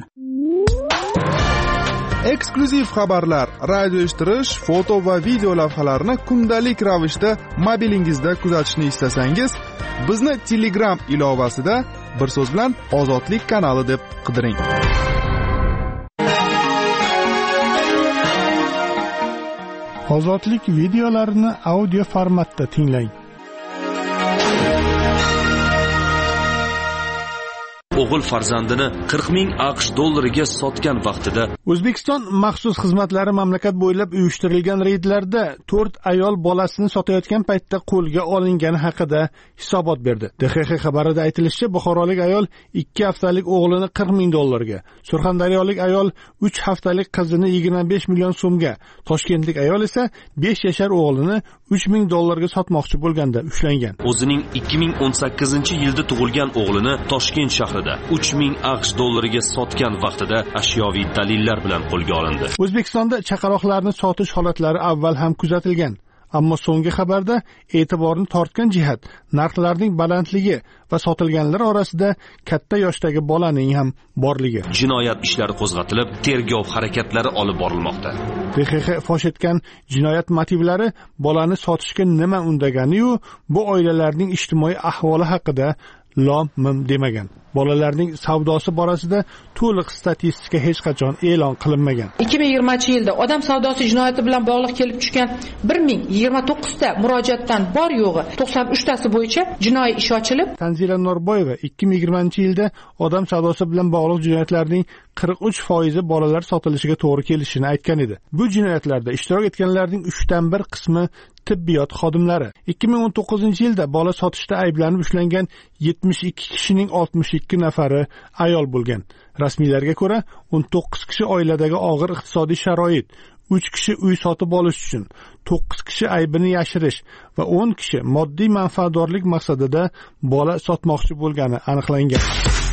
Eksklyuziv xabarlar, radio eshittirish, foto va video lavhalarni kundalik ravishda mobilingizda kuzatishni istasangiz, bizni Telegram ilovasida bir so'z bilan Ozodlik kanali deb qidiring. Ozodlik videolarini audio formatda tinglang. O'g'il farzandini qirq ming AQSh dollariga sotgan vaqtida O'zbekiston maxsus xizmatlari mamlakat bo'ylab uyushtirilgan reydlarda to'rt ayol bolasini sotayotgan paytda qo'lga olingani haqida hisobot berdi. D X X xabarida aytilishicha, Buxorolik ayol ikki haftalik o'g'lini qirq ming dollarga, Surxondaryolik ayol uch haftalik qizini yigirma besh million so'mga, Toshkentlik ayol esa besh yashar o'g'lini uch ming dollarga sotmoqchi bo'lganda ushlangan. O'zining ikki ming o'n sakkizinchi yilda tug'ilgan o'g'lini Toshkent shahrida uch ming AQSh dollariga sotgan vaqtida ashyoviy dalillar bilan qo'lga olindi. O'zbekistonda chaqaloqlarni sotish holatlari avval ham kuzatilgan. Ammo so'nggi xabarda e'tiborni tortgan jihat narxlarning balandligi va sotilganlar orasida katta yoshdagi bolaning ham borligi. Jinoyat ishlari qo'zg'atilib, tergov harakatlari olib borilmoqda. D X X fosh etgan jinoyat motivlari bolani sotishga nima undagani-yu, bu oilalarning ijtimoiy ahvoli haqida lom-mim demagan. Bolalarning savdosi borasida to'liq statistika hech qachon e'lon qilinmagan. ikki ming yigirmanchi yilda odam savdosi jinoyati bilan bog'liq kelib tushgan bir ming yigirma to'qqiz ta murojaatdan bor yo'g'i to'qson uch tasi bo'yicha jinoiy ish ochilib, Tanzila Norboyeva ikki ming yigirmanchi yilda odam savdosi bilan bog'liq jinoyatlarning qirq uch foizi bolalar sotilishiga to'g'ri kelishini aytgan edi. Bu jinoyatlarda ishtirok etganlarning uchdan bir qismi tibbiyot xodimlari. ikki ming o'n to'qqizinchi yilda bola sotishda ayblanib ushlangan yetmish ikki kishining oltmish ikki nafari ayol bo'lgan. Rasmiylarga ko'ra, o'n to'qqiz kishi oiladagi og'ir iqtisodiy sharoit, uch kishi uy sotib olish uchun, to'qqiz kishi aybini yashirish va o'n kishi moddiy manfaatdorlik maqsadida bola sotmoqchi bo'lgani aniqlangan.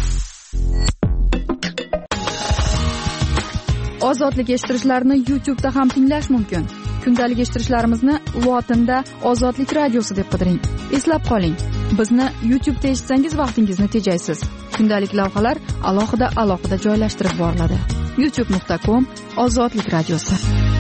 Ozodlik eshittirishlarni YouTube'da ham tinglash mumkin. Kundalik eshittirishlarimizni lotinda Ozodlik radiosi deb qidiring. Eslab qoling, bizni YouTube'da eshitsangiz vaqtingizni tejaysiz. Kundalik lavhalar alohida alohida joylashtirib boriladi. youtube nuqta com Ozodlik radiosi.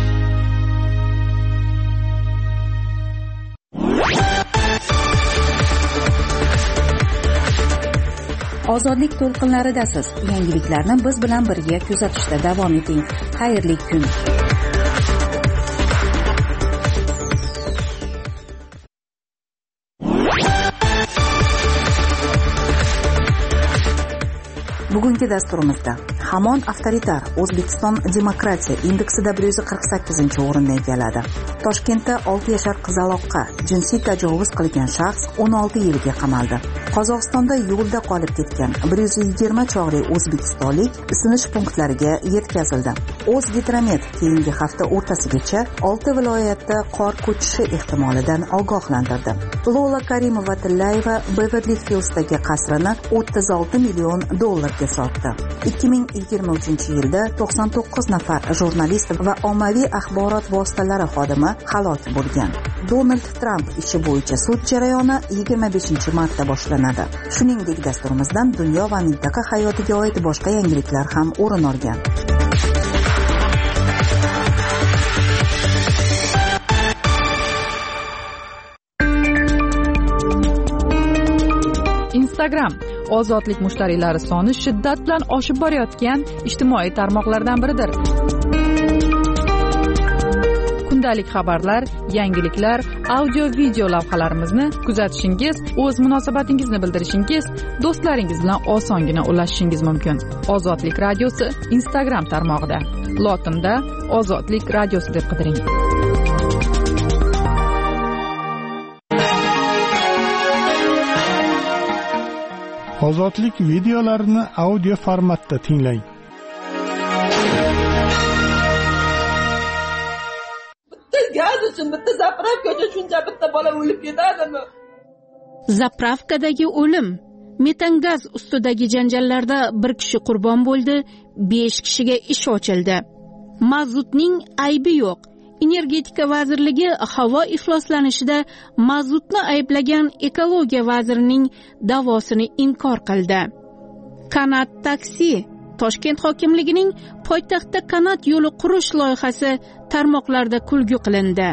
Ozodlik to'lqinlaridasiz. Yangiliklarni biz bilan birga kuzatishda davom eting. Xayrli kun. Bugungi dasturimizda hamon avtoritar O'zbekiston demokratiya indeksida bir yuz qirq sakkizinchi o'rinni egalladi. Toshkentda olti yashar qizaloqqa jinsiy tajovuz qilgan shaxs o'n olti yilga qamaldi. Qozog'istonda yo'lda qolib ketgan bir yuz yigirma chog'li o'zbekistonlik isinish punktlariga yetkazildi. O'zgidromet keyingi hafta o'rtasigacha olti viloyatda qor ko'chishi ehtimolidan ogohlantirdi. Lola Karimova-Tillayeva Beverly Hillsdagi qasrini o'ttiz olti million dollarga sotdi. ikki ming yigirma uchinchi yilda to'qson to'qqiz nafar jurnalist va ommaviy axborot vositalari xodimi halok bo'lgan. Donald Trump ishi bo'yicha sud jarayoni yigirma beshinchi martda boshlanadi. Shuningdek, dasturimizdan dunyo va mintaqa hayotiga oid boshqa yangiliklar ham o'rin olgan. Instagram ozodlik mushtariylari soni shiddat bilan oshib borayotgan ijtimoiy tarmoqlardan biridir. Kundalik xabarlar, yangiliklar, audio-video lavhalarimizni kuzatishingiz, o'z munosabatingizni bildirishingiz, do'stlaringiz bilan osongina ulashishingiz mumkin. Ozodlik radiosi Instagram tarmog'ida. Lotinda Ozodlik radiosi deb qidiring. Ozodlik videolarini audio formatda tinglang. Bitta gaz uchun, bitta zapravka uchun shuncha bitta bola o'lib ketadimi? Zapravkadagi o'lim. Metan gaz ustidagi janjallarda bir kishi qurbon bo'ldi, besh kishiga ish ochildi. Mazutning aybi yo'q. Energetika vazirligi havo ifloslanishida mazutni ayblagan ekologiya vazirining da'vosini inkor qildi. Kanat taksi Toshkent hokimligining poytaxtda kanat yo'li qurish loyihasi tarmoqlarda kulgu qilindi.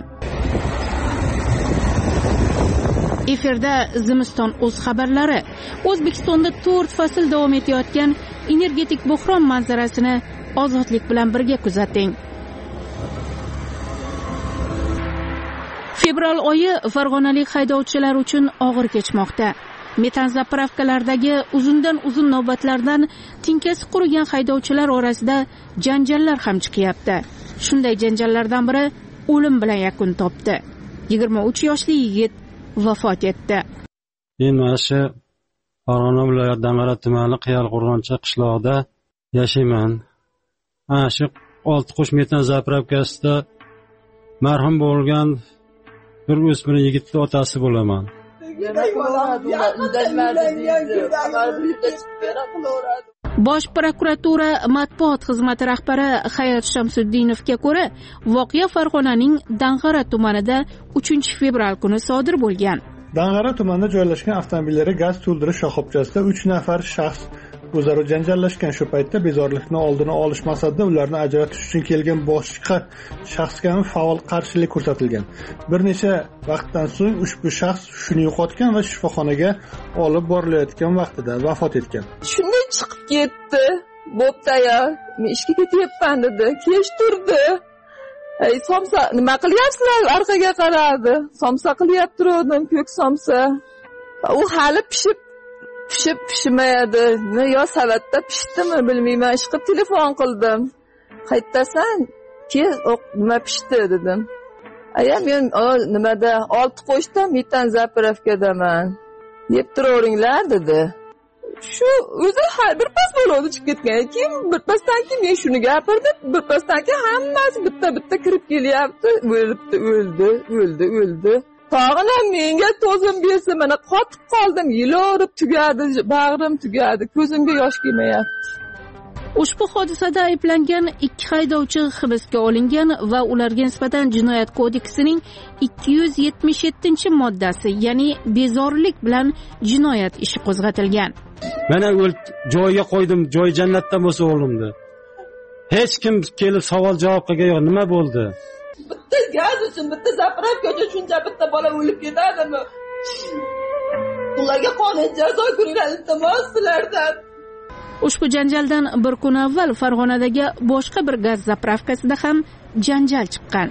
Efirda Zimiston o'z xabarlari. O'zbekistonda to'rt fasl davom etayotgan energetik buhron manzarasini ozodlik bilan birga kuzating. Fevral oyi farg'onalik haydovchilar uchun og'ir kechmoqda. Metan zapravkalardagi uzundan uzun navbatlardan tinkasi qurigan haydovchilar orasida janjallar ham chiqyapti. Shunday janjallardan biri o'lim bilan yakun topdi. yigirma uch yoshli yigit vafot etdi. Men mana shu Farg'ona viloyati Dang'ara tumani Qiyalqo'rg'oncha qishlog'ida yashayman. Ana shu Oltiqush metan zapravkasida marhum bo'lgan bir o'smir yigitning otasi bo'laman. Bosh prokuratura matbuot xizmati rahbari Hayot Shamsuddinovga ko'ra, voqea Farg'onaning Dang'ara tumanida uchinchi fevral kuni sodir bo'lgan. Dang'ara tumanida joylashgan avtomobillarga gaz to'ldirish shoxobchasida uch nafar shaxs o'zaro janjallashgan. Shu paytda bezorilikni oldini olish maqsadida ularni ajratish uchun kelgan boshqa shaxsga faol qarshilik ko'rsatilgan. Bir necha vaqtdan so'ng ushbu shaxs hushini yo'qotgan va shifoxonaga olib borilayotgan vaqtida vafot etgan. Shunday chiqib ketdi. Bo'pti-ya, men ishga ketyapman dedi. Kech turdi. Ey, somsa, nima qilyapsizlar? Orqaga qaradi. Somsa qilyapti turdim, ko'k somsa. U hali pishib pishib pishmayadi. Yo savatda pishdimi bilmayman. Ishqib telefon qildim. Qaytasan? Ke nima pishdi dedim. aya men nimada olti qo'shda metan zapravkadaman deb turaveringlar dedi. Shu o'zi birpas bo'ladi chiqib ketgan. Keyin birpasdan keyin men shuni gapirdim, birpasdan keyin hammasi bitta-bitta kirib kelyapti. O'libdi, o'ldi, o'ldi, o'ldi. Tog'ina menga to'zim bersa, mana qotib qoldim, yilaverib tugadi, bag'rim tugadi, ko'zimga yosh kelmayapti. Ushbu hodisada ayblangan ikki haydovchi hibsga olingan va ularga nisbatan Jinoyat kodeksining ikki yuz yetmish yettinchi moddasi, ya'ni bezorilik bilan jinoyat ishi qo'zg'atilgan. Mana o'l joyiga qo'ydim, joy jannatdan bo'lsa o'g'limni. Hech kim kelib savol javob qilgan yo'q, nima bo'ldi? Bitta gaz uchun, bitta zapravka uchun shuncha bitta bola o'lib ketadimi? Ularga qonun jazo ko'ringlar, iltimos sizlardan. Ushbu janjaldan bir kun avval Farg'onadagi boshqa bir gaz zapravkasida ham janjal chiqqan.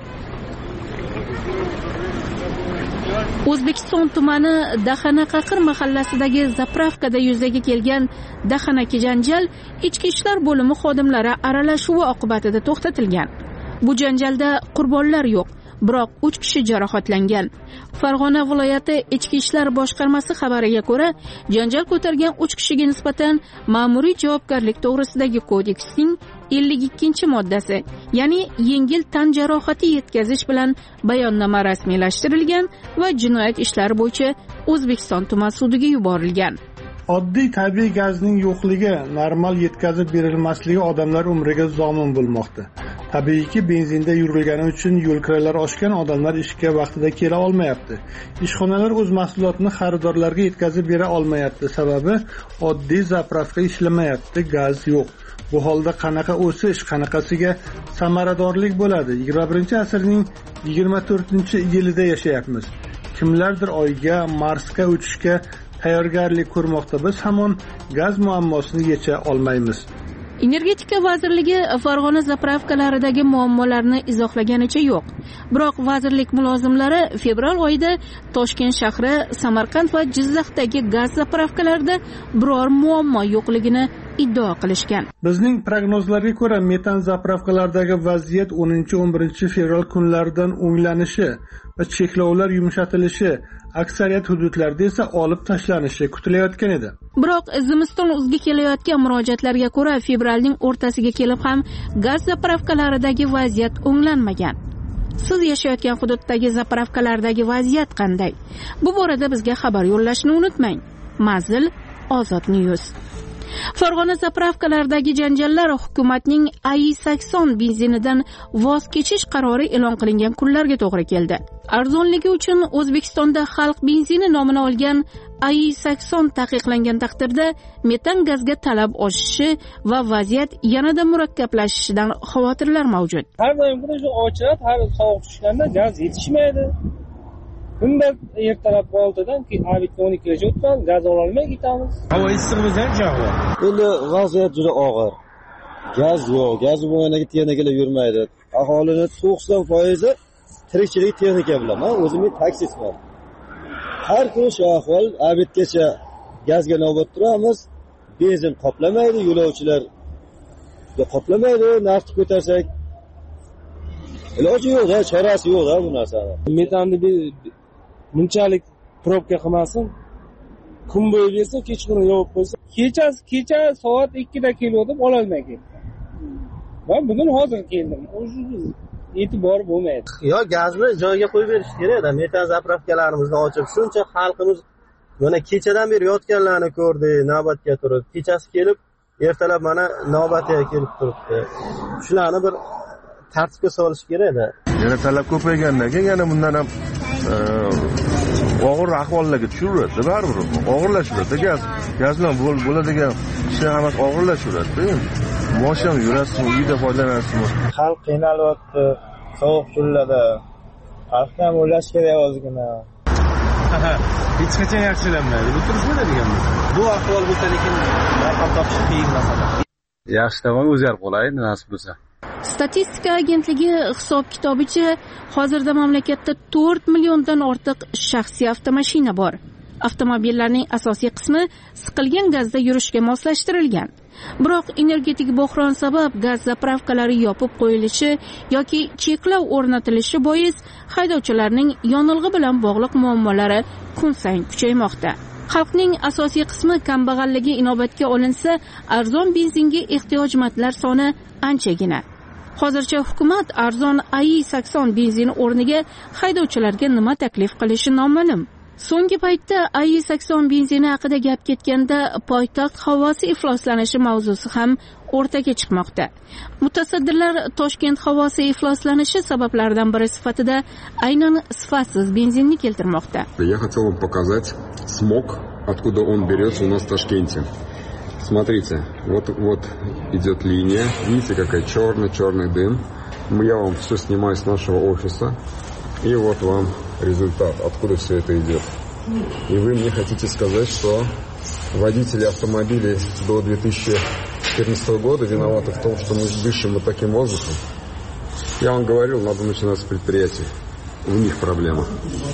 O'zbekiston tumani Daxanaqaqir mahallasidagi zapravkada yuzaga kelgan daxanaki janjal ichki ishlar bo'limi xodimlari aralashuvi oqibatida to'xtatilgan. Bu janjalda qurbonlar yo'q, biroq uch kishi jarohatlangan. Farg'ona viloyati ichki ishlar boshqarmasi xabariga ko'ra, janjal ko'targan uch kishiga nisbatan ma'muriy javobgarlik to'g'risidagi kodeksning ellik ikkinchi moddasi, ya'ni yengil tan jarohati yetkazish bilan bayonnoma rasmiylashtirilgan va jinoyat ishlari bo'yicha O'zbekiston tuman sudiga yuborilgan. Oddiy tabiiy gazning yo'qligi, normal yetkazib berilmasligi odamlar umriga zomin bo'lmoqda. Tabiiyki, benzinda yurilgani uchun yo'lkiralar oshgan odamlar ishga vaqtida kela olmayapti. Ishxonalar o'z mahsulotini xaridorlarga yetkazib bera olmayapti. Sababi oddiy zapravka ishlamayapti, gaz yo'q. Bu holda qanaqa o'sish, qanaqasiga samaradorlik bo'ladi? yigirma birinchi asrning yigirma to'rtinchi yilida yashayapmiz. Kimlardir oyga, Marsga uchishga tayyorgarlik ko'rmoqda. Biz hamon gaz muammosini yecha olmaymiz. Energetika vazirligi Farg'ona zapravkalaridagi muammolarni izohlaganicha yo'q. Biroq vazirlik mulozimlari fevral oyida Toshkent shahri, Samarqand va Jizzaxdagi gaz zapravkalarida biror muammo yo'qligini iddao qilishgan. Bizning prognozlarga ko'ra, metan zapravkalardagi vaziyat o'ninchi o'n birinchi fevral kunlaridan o'nglanishi va cheklovlar yumshatilishi, aksariyat hududlarda esa olib tashlanishi kutilayotgan edi. Biroq zimiston o'ziga kelayotgan murojaatlarga ko'ra, fevralning o'rtasiga kelib ham gaz zapravkalaridagi vaziyat o'nglanmagan. Siz yashayotgan hududdagi zapravkalardagi vaziyat qanday? Bu borada bizga xabar yo'llashni unutmang. Manzil Ozod News. Farg'ona zapravkalaridagi janjallar hukumatning A I sakson benzinidan voz kechish qarori e'lon qilingan kunlarga to'g'ri keldi. Arzonligi uchun O'zbekistonda xalq benzini nomini olgan A I sakson taqiqlangan taqdirda metan gazga talab oshishi va vaziyat yanada murakkablashishidan xavotirlar mavjud. Har doim shu ochiladi, har sovuq tushganda gaz yetishmaydi. Bunda ertalab oltidan keyin A o'n ikkigacha o'tgan gaz ololmay ketamiz. Havo issiq bizdan jag'lar. Endi vaziyat juda og'ir. Gaz yo'q, gaz bo'lmaganda texnikalar yurmaydi. Aholining to'qson foizi tirikchilik texnika bilan. Men o'zim taksistman. Har kuni shu ahvol, abitgacha gazga navbat turamiz. Benzin qoplamaydi, yo'lovchilar qoplamaydi, narxni ko'tarsak iloji yo'q-da, chorasi yo'q-da bu narsani. Metanni bunchalik probka qilmasin. Kun bo'yi bersa, kechqurun yopib qo'ysa, kechasi kecha soat ikkida keldim, ololmay ketdim. Va bugun hozir keldim. O'sha e'tibor bo'lmaydi. Yo, gazni joyiga qo'yib berish kerak-da. Metan zapravkalarimizni ochib, shuncha xalqimiz mana kechadan beri yotganlarni ko'rdik, navbatga turib, kechasi kelib, ertalab mana navbatiga kelib turibdi. Shularni bir tartibga solish kerak-da. Yana talab ko'paygandan keyin yana bundan ham og'ir ahvollarga tushiriladi, baribir og'irlashadi gaz. Gaz bilan bo'ladigan ishlar hammasi og'irlashadi. Moshina yurasizmi, uyda foydalanasizmi? Xalq qiynalyapti, sovuq kunlarda. Xalqdan o'ylash kerak ozgina. Hech qachon yaxshilanmaydi. Bu turishmaydi deganmiz. Bu ahvol bo'lsa, lekin raqam topish qiyin masala. Yaxshi tomon o'zgarib qolaydi, nasib bo'lsa. Statistika agentligi hisob-kitobicha hozirda mamlakatda to'rt milliondan ortiq shaxsiy avtomashina bor. avtomobillarning asosiy qismi siqilgan gazda yurishga moslashtirilgan. Biroq energetik bo'hron sabab gaz zapravkalari yopib qo'yilishi yoki cheklov o'rnatilishi bois haydovchilarning yonilg'i bilan bog'liq muammolari kun sayin kuchaymoqda. Xalqning asosiy qismi kambag'alligi inobatga olinsa, arzon benzinga ehtiyojmandlar soni anchagina. Hozircha hukumat arzon A I sakson benzin o'rniga haydovchilarga nima taklif qilishi noma'lum. So'nggi paytda A I sakson benzini haqida gap ketganda poytaxt havosi ifloslanishi mavzusi ham o'rtaga chiqmoqda. Mutasaddilar Toshkent havosi ifloslanishi sabablaridan biri sifatida aynan sifatsiz benzinni keltirmoqda. Я хотел вам показать смог, откуда он берется у нас в Ташкенте. Смотрите, вот, вот идет линия, видите, какая черная, черный дым. Я вам все снимаю с нашего офиса, и вот вам результат, откуда все это идет. И вы мне хотите сказать, что водители автомобилей до две тысячи четырнадцатого года виноваты в том, что мы дышим вот таким воздухом? Я вам говорил, надо начинать с предприятий. У них проблема.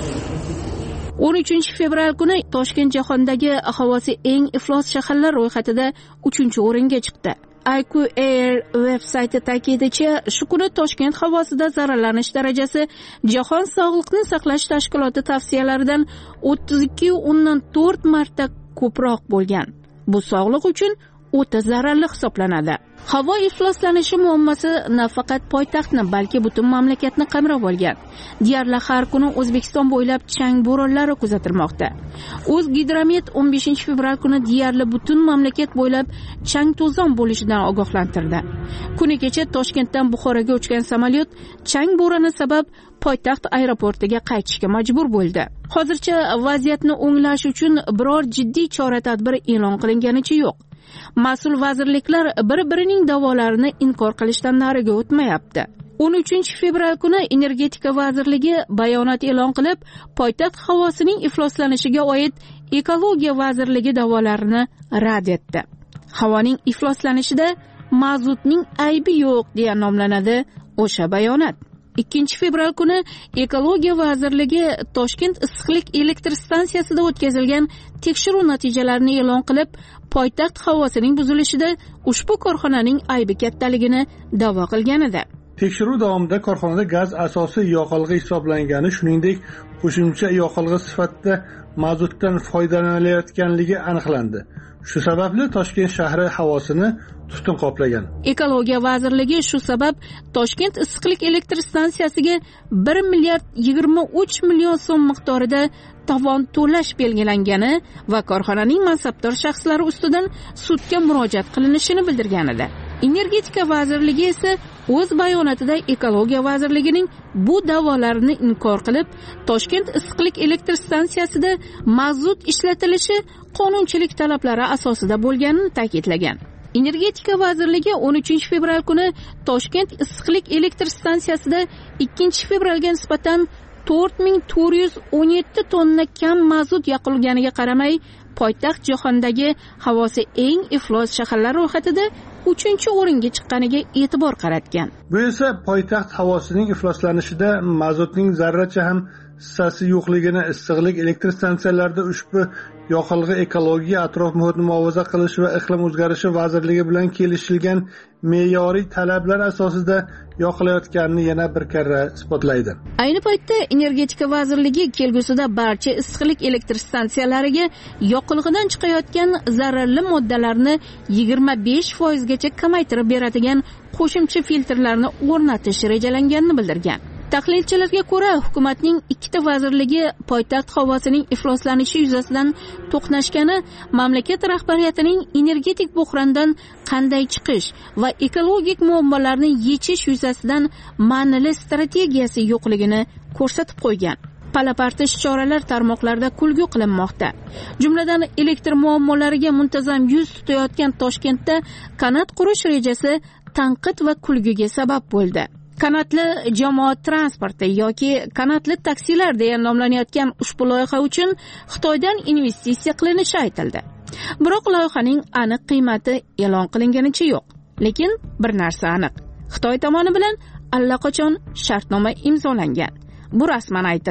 o'n uchinchi fevral kuni Toshkent jahondagi havosi eng iflos shaharlar ro'yxatida uchinchi o'ringa chiqdi. I Q Air veb-sayti ta'kidicha, shu kuni Toshkent havosida zararlanish darajasi Jahon Sog'liqni saqlash tashkiloti tavsiyalaridan o'ttiz ikki nuqta o'ndan to'rt marta ko'proq bo'lgan. Bu sog'liq uchun o'ta zararli hisoblanadi. Havo ifloslanishi muammosi nafaqat poytaxtni, balki butun mamlakatni qamrab olgan. Deyarli har kuni O'zbekiston bo'ylab chang bo'ronlari kuzatilmoqda. O'zgidromet o'n beshinchi fevral kuni deyarli butun mamlakat bo'ylab chang to'zon bo'lishidan ogohlantirdi. Kuni kecha Toshkentdan Buxoroga uchgan samolyot chang bo'roni sabab poytaxt aeroportiga qaytishga majbur bo'ldi. Hozircha vaziyatni o'nglash uchun biror jiddiy chora-tadbir e'lon qilinganicha yo'q. Mas'ul vazirliklar bir-birining da'volarini inkor qilishdan nariga o'tmayapti. o'n uchinchi fevral kuni Energetika vazirligi bayonot e'lon qilib, poytaxt havosining ifloslanishiga oid Ekologiya vazirligi da'volarini rad etdi. Havoning ifloslanishida mazutning aybi yo'q deya nomlanadi o'sha bayonot. ikkinchi fevral kuni Ekologiya vazirligi Toshkent issiqlik elektr stansiyasida o'tkazilgan tekshiruv natijalarini e'lon qilib, poytaxt havosining buzilishida ushbu korxonaning aybi kattaligini da'vo qilgan edi. Tekshiruv davomida korxonada gaz asosiy yoqilg'i hisoblangani, shuningdek, qo'shimcha yoqilg'i sifatida mazutdan foydalanilayotganligi aniqlandi. Shu sababli Toshkent shahri havosini tutun qoplagan. Ekologiya vazirligi shu sabab Toshkent issiqlik elektr stansiyasiga bir milliard yigirma uch million so'm miqdorida tovon to'lash belgilangani va korxonaning mansabdor shaxslari ustidan sudga murojaat qilinishini bildirgan edi. Energetika vazirligi esa o'z bayonotida Ekologiya vazirligining bu da'volarini inkor qilib, Toshkent issiqlik elektr stansiyasida mazut ishlatilishi qonunchilik talablari asosida bo'lganini ta'kidlagan. Energetika vazirligi o'n uchinchi fevral kuni Toshkent issiqlik elektr stansiyasida ikkinchi fevralga nisbatan to'rt ming to'rt yuz o'n yetti tonna kam mazut yoqilganiga qaramay, poytaxt jahondagi havosi eng iflos shaharlar ro'yxatida uchinchi o'ringa chiqqaniga e'tibor qaratgan. Bu esa poytaxt havosining ifloslanishida mazutning zarracha ham hissasi yo'qligini, issiqlik elektr stansiyalarida ushbu yoqilg'i ekologiya, atrof muhitni muhofaza qilish va iqlim o'zgarishi vazirligi bilan kelishilgan me'yoriy talablar asosida yoqilayotganini yana bir karra isbotlaydi. Ayni paytda Energetika vazirligi kelgusida barcha issiqlik elektr stansiyalariga yoqilg'idan chiqayotgan zararli moddalarni yigirma besh foizgacha kamaytirib beradigan qo'shimcha filtrlarni o'rnatish rejalanganini bildirgan. Tahlilchilarga ko'ra, hukumatning ikkita vazirligi poytaxt havosining ifloslanishi yuzasidan to'qnashgani mamlakat rahbariyatining energetik bo'hrondan qanday chiqish va ekologik muammolarni yechish yuzasidan ma'nili strategiyasi yo'qligini ko'rsatib qo'ygan. Palapartish choralar tarmoqlarda kulgu qilinmoqda. Jumladan, elektr muammolariga muntazam yuz tutayotgan Toshkentda kanat qurish rejasi tanqid va kulguga sabab bo'ldi. Kanatli jamoat transporti yoki kanatli taksilar deya nomlanayotgan ushbu loyiha uchun Xitoydan investitsiya qilinishi aytildi. Biroq loyihaning aniq qiymati e'lon qilinganicha yo'q. Lekin bir narsa aniq. Xitoy tomoni bilan allaqachon shartnoma imzolangan. Bu rasman aytildi.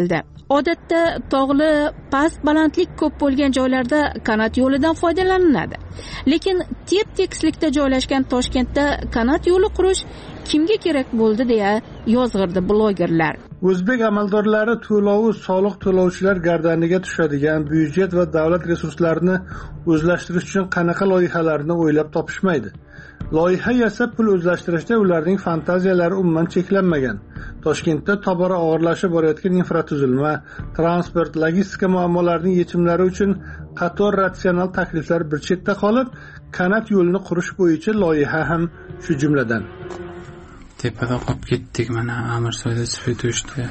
odatda tog'li past balandlik ko'p bo'lgan joylarda kanat yo'lidan foydalaniladi, lekin tep tekislikda joylashgan Toshkentda kanat yo'li qurish kimga kerak bo'ldi deya yozg'irdi blogerlar. O'zbek amaldorlari to'lovi soliq to'lovchilar gardaniga tushadigan byudjet va davlat resurslarini o'zlashtirish uchun qanaqa loyihalarni o'ylab topishmaydi. Loyiha yasab pul o'zlashtirishda ularning fantaziyalari umuman cheklanmagan. Toshkentda tobora og'irlashib borayotgan infratuzilma, transport, logistika muammolarining yechimlari uchun qator ratsional takliflar bir chetda qolib, kanat yo'lini qurish bo'yicha loyiha ham shu jumladan. Tepada qolib ketdik, mana Amirsoyda svet o'chdi.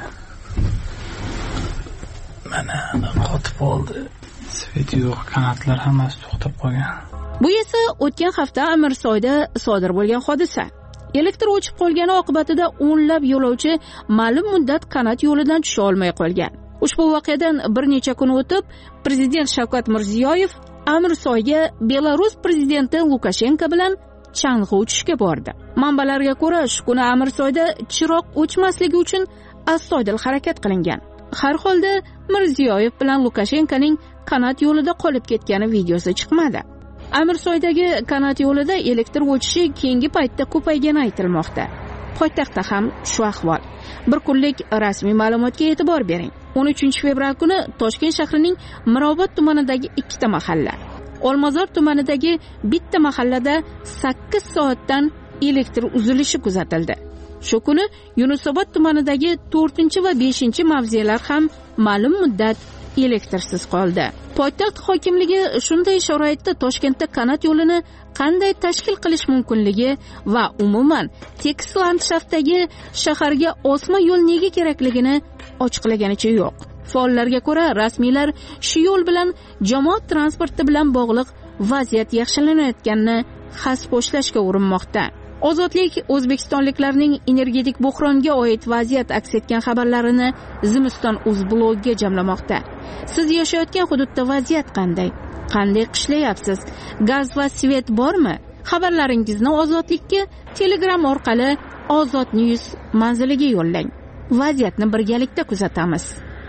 Mana qotib qoldi. Svet yo'q, kanatlar hammasi to'xtab qolgan. Bu esa o'tgan hafta Amirsoyda sodir bo'lgan hodisa. Elektr o'chib qolgani oqibatida o'nlab yo'lovchi ma'lum muddat kanat yo'lidan tusha olmay qolgan. Ushbu voqeadan bir necha kun o'tib, prezident Shavkat Mirziyoyev Amirsoyga Belarus prezidenti Lukashenko bilan chang'i uchishga bordi. Manbalarga ko'ra, shu kuni Amirsoyda chiroq o'chmasligi uchun astoydil harakat qilingan. Har holda Mirziyoyev bilan Lukashenkoning kanat yo'lida qolib ketgani videosi chiqmadi. Amirsoydagi kanat yo'lida elektr o'chishi keyingi paytda ko'paygani aytilmoqda. Poytaxtda ham shu ahvol. Bir kunlik rasmiy ma'lumotga e'tibor bering. o'n uchinchi fevral kuni Toshkent shahrining Mirobod tumanidagi ikkita mahalla, Olmazor tumanidagi bitta mahallada sakkiz soatdan elektr uzilishi kuzatildi. Shu kuni Yunusobod tumanidagi to'rtinchi va beshinchi mavzelar ham ma'lum muddat elektrsiz qoldi. Poytaxt hokimligi shunday sharoitda Toshkentda kanat yo'lini qanday tashkil qilish mumkinligi va umuman tekis landshaftdagi shaharga osma yo'l nega kerakligini ochiqlaganicha yo'q. Faollarga ko'ra, rasmiylar shu yo'l bilan jamoat transporti bilan bog'liq vaziyat yaxshilanayotganini xaspo'shlashga urinmoqda. Ozodlik o'zbekistonliklarning energetik buhronga oid vaziyat aks etgan xabarlarini Zimiston uz blogiga jamlamoqda. Siz yashayotgan hududda vaziyat qanday? Qanday qishlayapsiz? Gaz va svet bormi? Xabarlaringizni Ozodlikka Telegram orqali Ozod News manziliga yo'llang. Vaziyatni birgalikda kuzatamiz.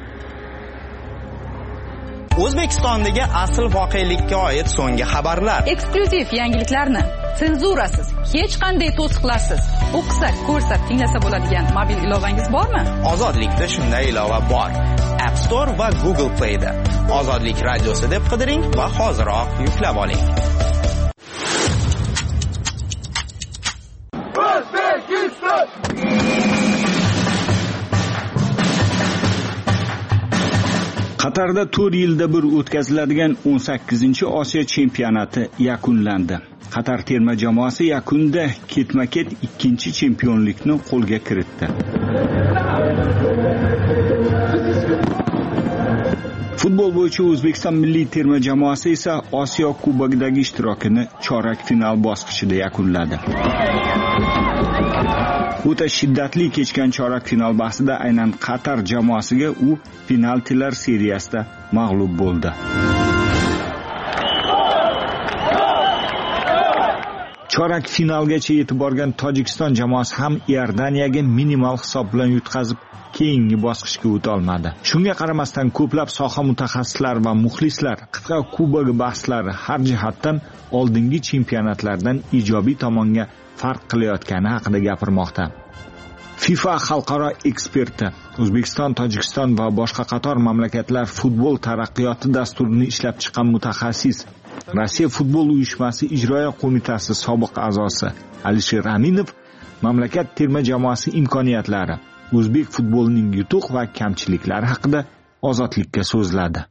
O'zbekistondagi asl voqelikka oid so'nggi xabarlar, eksklyuziv yangiliklarni senzurasiz, hech qanday to'siqlarsiz o'qisak, ko'rsak, tinglasa bo'ladigan mobil ilovangiz bormi? Ozodlikda shunday ilova bor. App Store va Google Play da Ozodlik radiosi deb qidiring va hoziroq yuklab oling. O'zbekiston Qatarda to'rt yilda bir o'tkaziladigan o'n sakkizinchi Osiyo chempionati yakunlandi. Qatar terma jamoasi yakunda ketma-ket ikkinchi chempionlikni qo'lga kiritdi. Futbol bo'yicha O'zbekiston milliy terma jamoasi esa Osiyo kubogidagi ishtirokini chorak final bosqichida yakunladi. O'ta shiddatli kechgan chorak final bahsida aynan Qatar jamoasiga u penaltilar seriyasida mag'lub bo'ldi. Chorak finalgacha yetib borgan Tojikiston jamoasi ham Iordaniyaga minimal hisob bilan yutqazib, keyingi bosqichga o'ta olmadi. Shunga qaramasdan ko'plab soha mutaxassislari va muxlislar qit'a kubogi bahslari har jihatdan oldingi chempionatlardan ijobiy tomonga farq qilayotgani haqida gapirmoqda. FIFA xalqaro eksperti, O'zbekiston, Tojikiston va boshqa qator mamlakatlar futbol taraqqiyoti dasturini ishlab chiqqan mutaxassis, Rossiya futbol uyushmasi ijroiya qo'mitasi sobiq a'zosi Alisher Aminov mamlakat terma jamoasi imkoniyatlari, o'zbek futbolining yutuq va kamchiliklari haqida Ozodlikka so'zladi.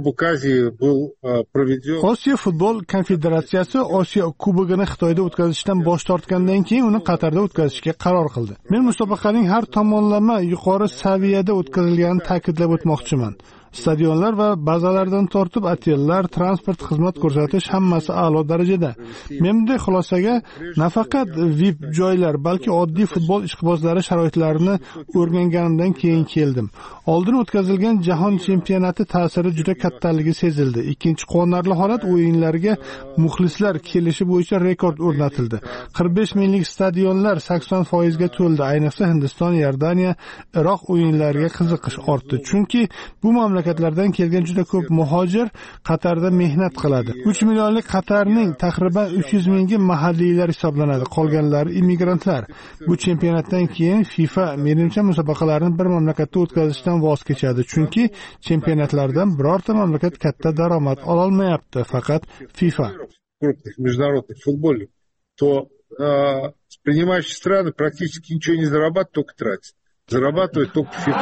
Osiyo futbol konfederatsiyasi Osiyo kubogini Xitoyda o'tkazishdan bosh tortgandan keyin uni Qatarda o'tkazishga qaror qildi. Men musobaqaning har tomonlama yuqori saviyada o'tkazilganini ta'kidlab o'tmoqchiman. Stadionlar va bazalardan tortib otellar, transport xizmat ko'rsatish hammasi a'lo darajada. Men bunday xulosaga nafaqat V I P joylar, balki oddiy futbol ishqibozlari sharoitlarini o'rganganimdan keyin keldim. Oldin o'tkazilgan jahon chempionati ta'siri juda kattaligi sezildi. Ikkinchi quvonarli holat, o'yinlarga muxlislar kelishi bo'yicha rekord o'rnatildi. qirq besh minglik stadionlar sakson foiz ga to'ldi. Ayniqsa Hindiston, Iordaniya, Iroq o'yinlariga qiziqish ortdi. Chunki bu mamlakatlardan kelgan juda ko'p muhojir Qatarda mehnat qiladi. uch millionlik Qatarning taxriban uch yuz mingi mahalliylar hisoblanadi. Qolganlari immigrantlar. Bu chempionatdan keyin FIFA menimcha musobaqalarni bir mamlakatda o'tkazishdan voz kechadi. Chunki chempionatlardan birorta mamlakat katta daromad ola olmayapti, faqat FIFA. Крупных международных футбольных, то э, принимающие страны практически ничего не зарабатывают, только тратят. Зарабатывают только FIFA.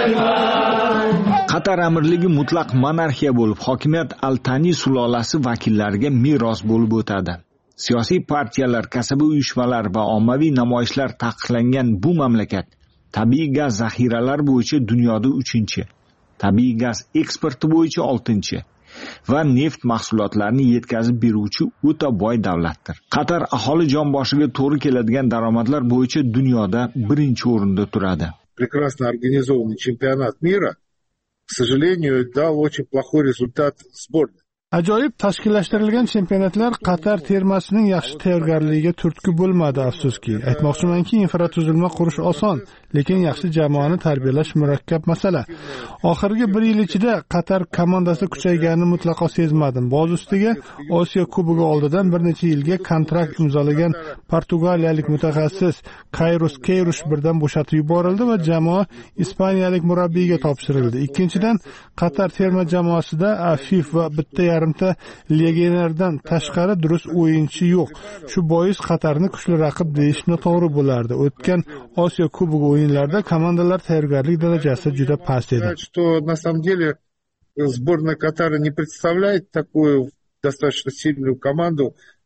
Qatar amirligi mutlaq monarxiya bo'lib, hokimiyat Al-Tani sulolasi vakillariga meros bo'lib o'tadi. Siyosiy partiyalar, kasaba uyushmalar va ommaviy namoyishlar taqiqlangan bu mamlakat tabiiy gaz zaxiralari bo'yicha dunyoda uchinchi, tabiiy gaz eksporti bo'yicha oltinchi va neft mahsulotlarini yetkazib beruvchi o'ta boy davlatdir. Qatar aholi jon boshiga to'g'ri keladigan daromadlar bo'yicha dunyoda birinchi o'rinda turadi. Прекрасно организованный чемпионат мира, к сожалению, дал очень плохой результат сборной. Ajoyib tashkillashtirilgan chempionatlar Qatar termasining yaxshi tayyorgarligiga turtki bo'lmadi, afsuski. Aytmoqchimanki, infratuzilma qurish oson, lekin yaxshi jamoani tarbiyalash murakkab masala. Oxirgi bir yil ichida Qatar komandasi kuchayganini mutlaqo sezmadim. Boz ustiga Osiyo Kubogi oldidan bir necha yilga kontrakt imzolagan portugaliyalik mutaxassis Kairos Keirush birdan bo'shatib yuborildi va jamoa ispaniyalik murabbiyga topshirildi. Ikkinchidan, Qatar terma jamoasida Afif va bitta yarimta legionerdan tashqari durust o'yinchi yo'q. Shu bois Qatarni kuchli raqib deyish noto'g'ri bo'lardi. O'tgan Osiyo Kubogi o'yinlarida komandalar tayyorgarlik darajasi juda past edi. Что на самом деле сборная Катара не представляет такую достаточно сильную команду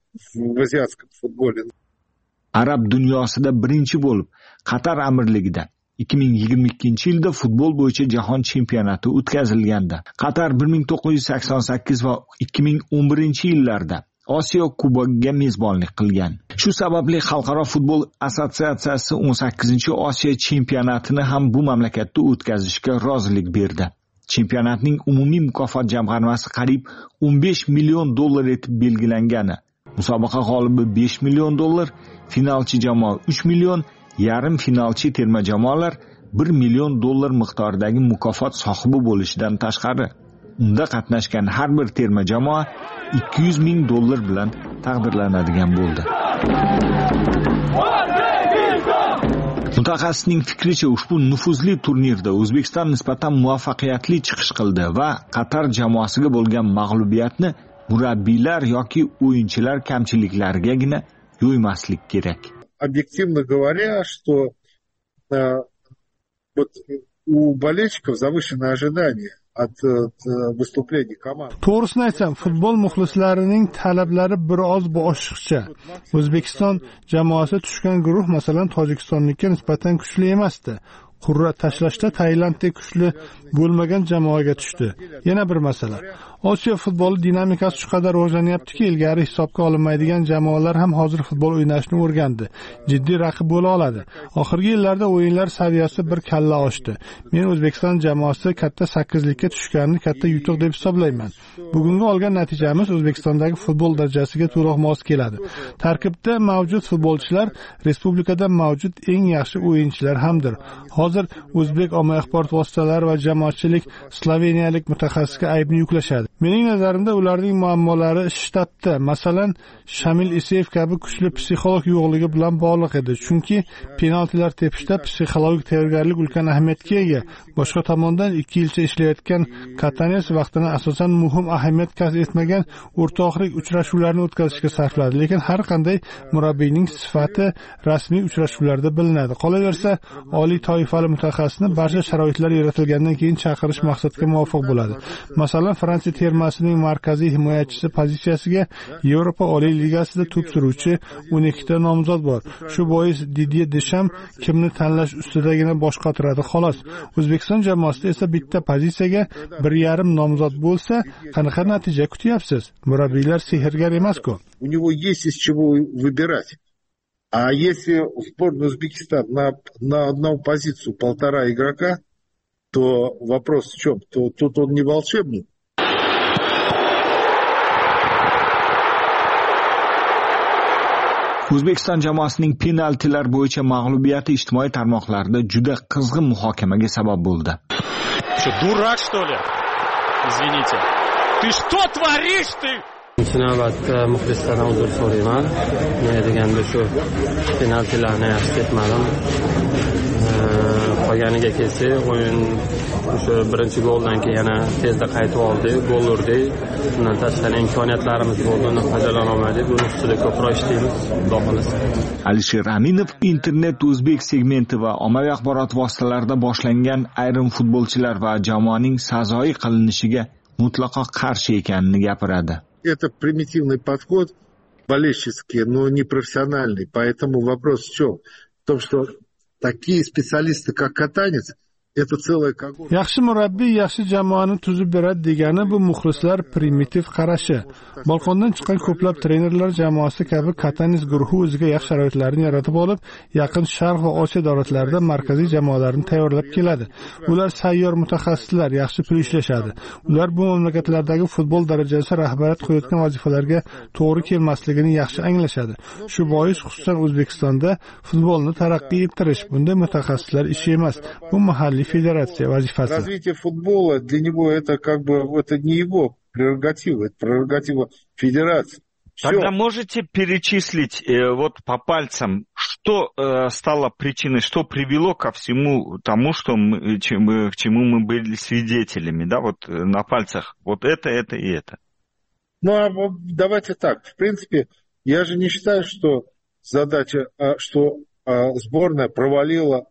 в азиатском футболе. Arab dunyosida birinchi bo'lib Qatar amirligida ikki ming yigirma ikkinchi yilda futbol bo'yicha jahon chempionati o'tkazilganda, Qatar bir ming to'qqiz yuz sakson sakkiz va ikki ming o'n birinchi yillarda Osiyo Kubogiga mezbonlik qilgan. Shu sababli Xalqaro futbol assotsiatsiyasi o'n sakkizinchi Osiyo chempionatini ham bu mamlakatda o'tkazishga rozilik berdi. Chempionatning umumiy mukofot jamg'armasi qariyb o'n besh million dollar etib belgilangani. Musobaqa g'olibi besh million dollar, finalchi jamoa uch million, yarim finalchi terma jamoalar bir million dollar miqdoridagi mukofot sohibi bo'lishidan tashqari, unda qatnashgan har bir terma jamoa ikki yuz ming dollar bilan taqdirlanadigan bo'ldi. Mutaxassisning fikricha, ushbu nufuzli turnirda O'zbekiston nisbatan muvaffaqiyatli chiqish qildi va Qatar jamoasiga bo'lgan mag'lubiyatni murabbiylar yoki o'yinchilar kamchiliklarigagina yo'ymaslik kerak. Объективно говоря, что э, вот у болельщиков завышенные ожидания от, от выступлений команд. To'g'risini aytsam, futbol muxlislarining talablari biroz bo'shiqcha. O'zbekiston jamoasi tushgan guruh, masalan, Tojikistonlikka nisbatan kuchli emasdi. Qurra tashlashda Tailanddek kuchli bo'lmagan jamoaga tushdi. Yana bir masala. Osiyo futboli dinamikasi shu qadar rivojlanyaptiki, ilgari hisobga olinmaydigan jamoalar ham hozir futbol o'ynashni o'rgandi. Jiddiy raqib bo'la oladi. Oxirgi yillarda o'yinlar saviyasi bir kalla oshdi. Men O'zbekiston jamoasi katta sakkizlikka tushganini katta yutuq deb hisoblayman. Bugungi olgan natijamiz O'zbekistondagi futbol darajasiga to'liq mos keladi. Tarkibda mavjud futbolchilar respublikada mavjud eng yaxshi o'yinchilar hamdir. Hozir o'zbek ommaviy axborot vositalari va jamoatchilik sloveniyalik mutaxassisga aybni yuklashadi. Mening nazarimda ularning muammolari shtatda, masalan, Shamil Iseyev kabi kuchli psixolog yo'qligi bilan bog'liq edi. Chunki penaltilar tepishda psixologik tayyorgarlik ulkan ahamiyatga ega. Boshqa tomondan ikki yilcha ishlayotgan Katanes vaqtini asosan muhim ahamiyat kasb etmagan o'rtoqlik uchrashuvlarini o'tkazishga sarfladi. Lekin har qanday murabbiyning sifati rasmiy uchrashuvlarda bilinadi. Qolaversa, oliy toifali tajribali mutaxassisni barcha sharoitlar yaratilgandan keyin chaqirish maqsadga muvofiq bo'ladi. Masalan, Fransiya termasining markaziy himoyachisi pozitsiyasiga Yevropa Oliy Ligasida to'p suruvchi o'n ikkita nomzod bor. Shu bois Didier Deschamps kimni tanlash ustidagina bosh qotiradi xolos. O'zbekiston jamoasida esa bitta pozitsiyaga bir yarim nomzod bo'lsa, qanaqa natija kutyapsiz? Murabbiylar sehrgar emas-ku. У него есть из чего выбирать. А если в сборную Узбекистана на, на одну позицию полтора игрока, то вопрос в чем? То тут он не волшебник. O'zbekiston jamoasining penaltilar bo'yicha mag'lubiyati ijtimoiy tarmoqlarda juda qizg'in muhokamaga sabab bo'ldi. Что, дурак, что ли? Извините. Ты что творишь ты? Navbatda muxlislardan uzr so'rayman. Nima deganda shu penaltilarni yaxshi ketmadim. Qolganiga kelsak, o'yin o'sha birinchi goldan keyin yana tezda qaytib oldik, gol urdik. Bundan tashqari imkoniyatlarimiz bo'ldi, uni foydalana olmadik. Buni ustida ko'proq ishlaymiz, xudo xolasa. Alisher Aminov internet o'zbek segmenti va ommaviy axborot vositalarida boshlangan ayrim futbolchilar va jamoaning sazoyi qilinishiga mutlaqo qarshi ekanini gapiradi. Это примитивный подход, болельческий, но не профессиональный. Поэтому вопрос в чем? В том, что такие специалисты, как Катанец, это целая когорта. Yaxshi murabbiy yaxshi jamoani tuzib beradi degani bu muxlislar primitiv qarashi. Balkondan chiqqan ko'plab trenerlar jamoasi kabi Katanis guruhi o'ziga yaxshi sharoitlarni yaratib olib, yaqin Sharq va Osiyo davlatlarida markaziy jamoalarni tayyorlab keladi. Ular sayyor mutaxassislar, yaxshi pul ishlashadi. Ular bu mamlakatlardagi futbol darajasida rahbariyat qo'yayotgan vazifalarga to'g'ri kelmasligini yaxshi anglashadi. Shu bois xususan O'zbekistonda futbolni taraqqiy ettirish bunday mutaxassislar ishi emas. Bu mahalliy федерация вазифасы. Развитие футбола для него это как бы это не его прерогатива, это прерогатива федерации. Все. Тогда можете перечислить э, вот по пальцам, что э, стало причиной, что привело ко всему тому, что мы, чем, к чему мы были свидетелями, да, вот э, на пальцах, вот это, это и это. Ну, а давайте так, в принципе, я же не считаю, что задача, что а, сборная провалила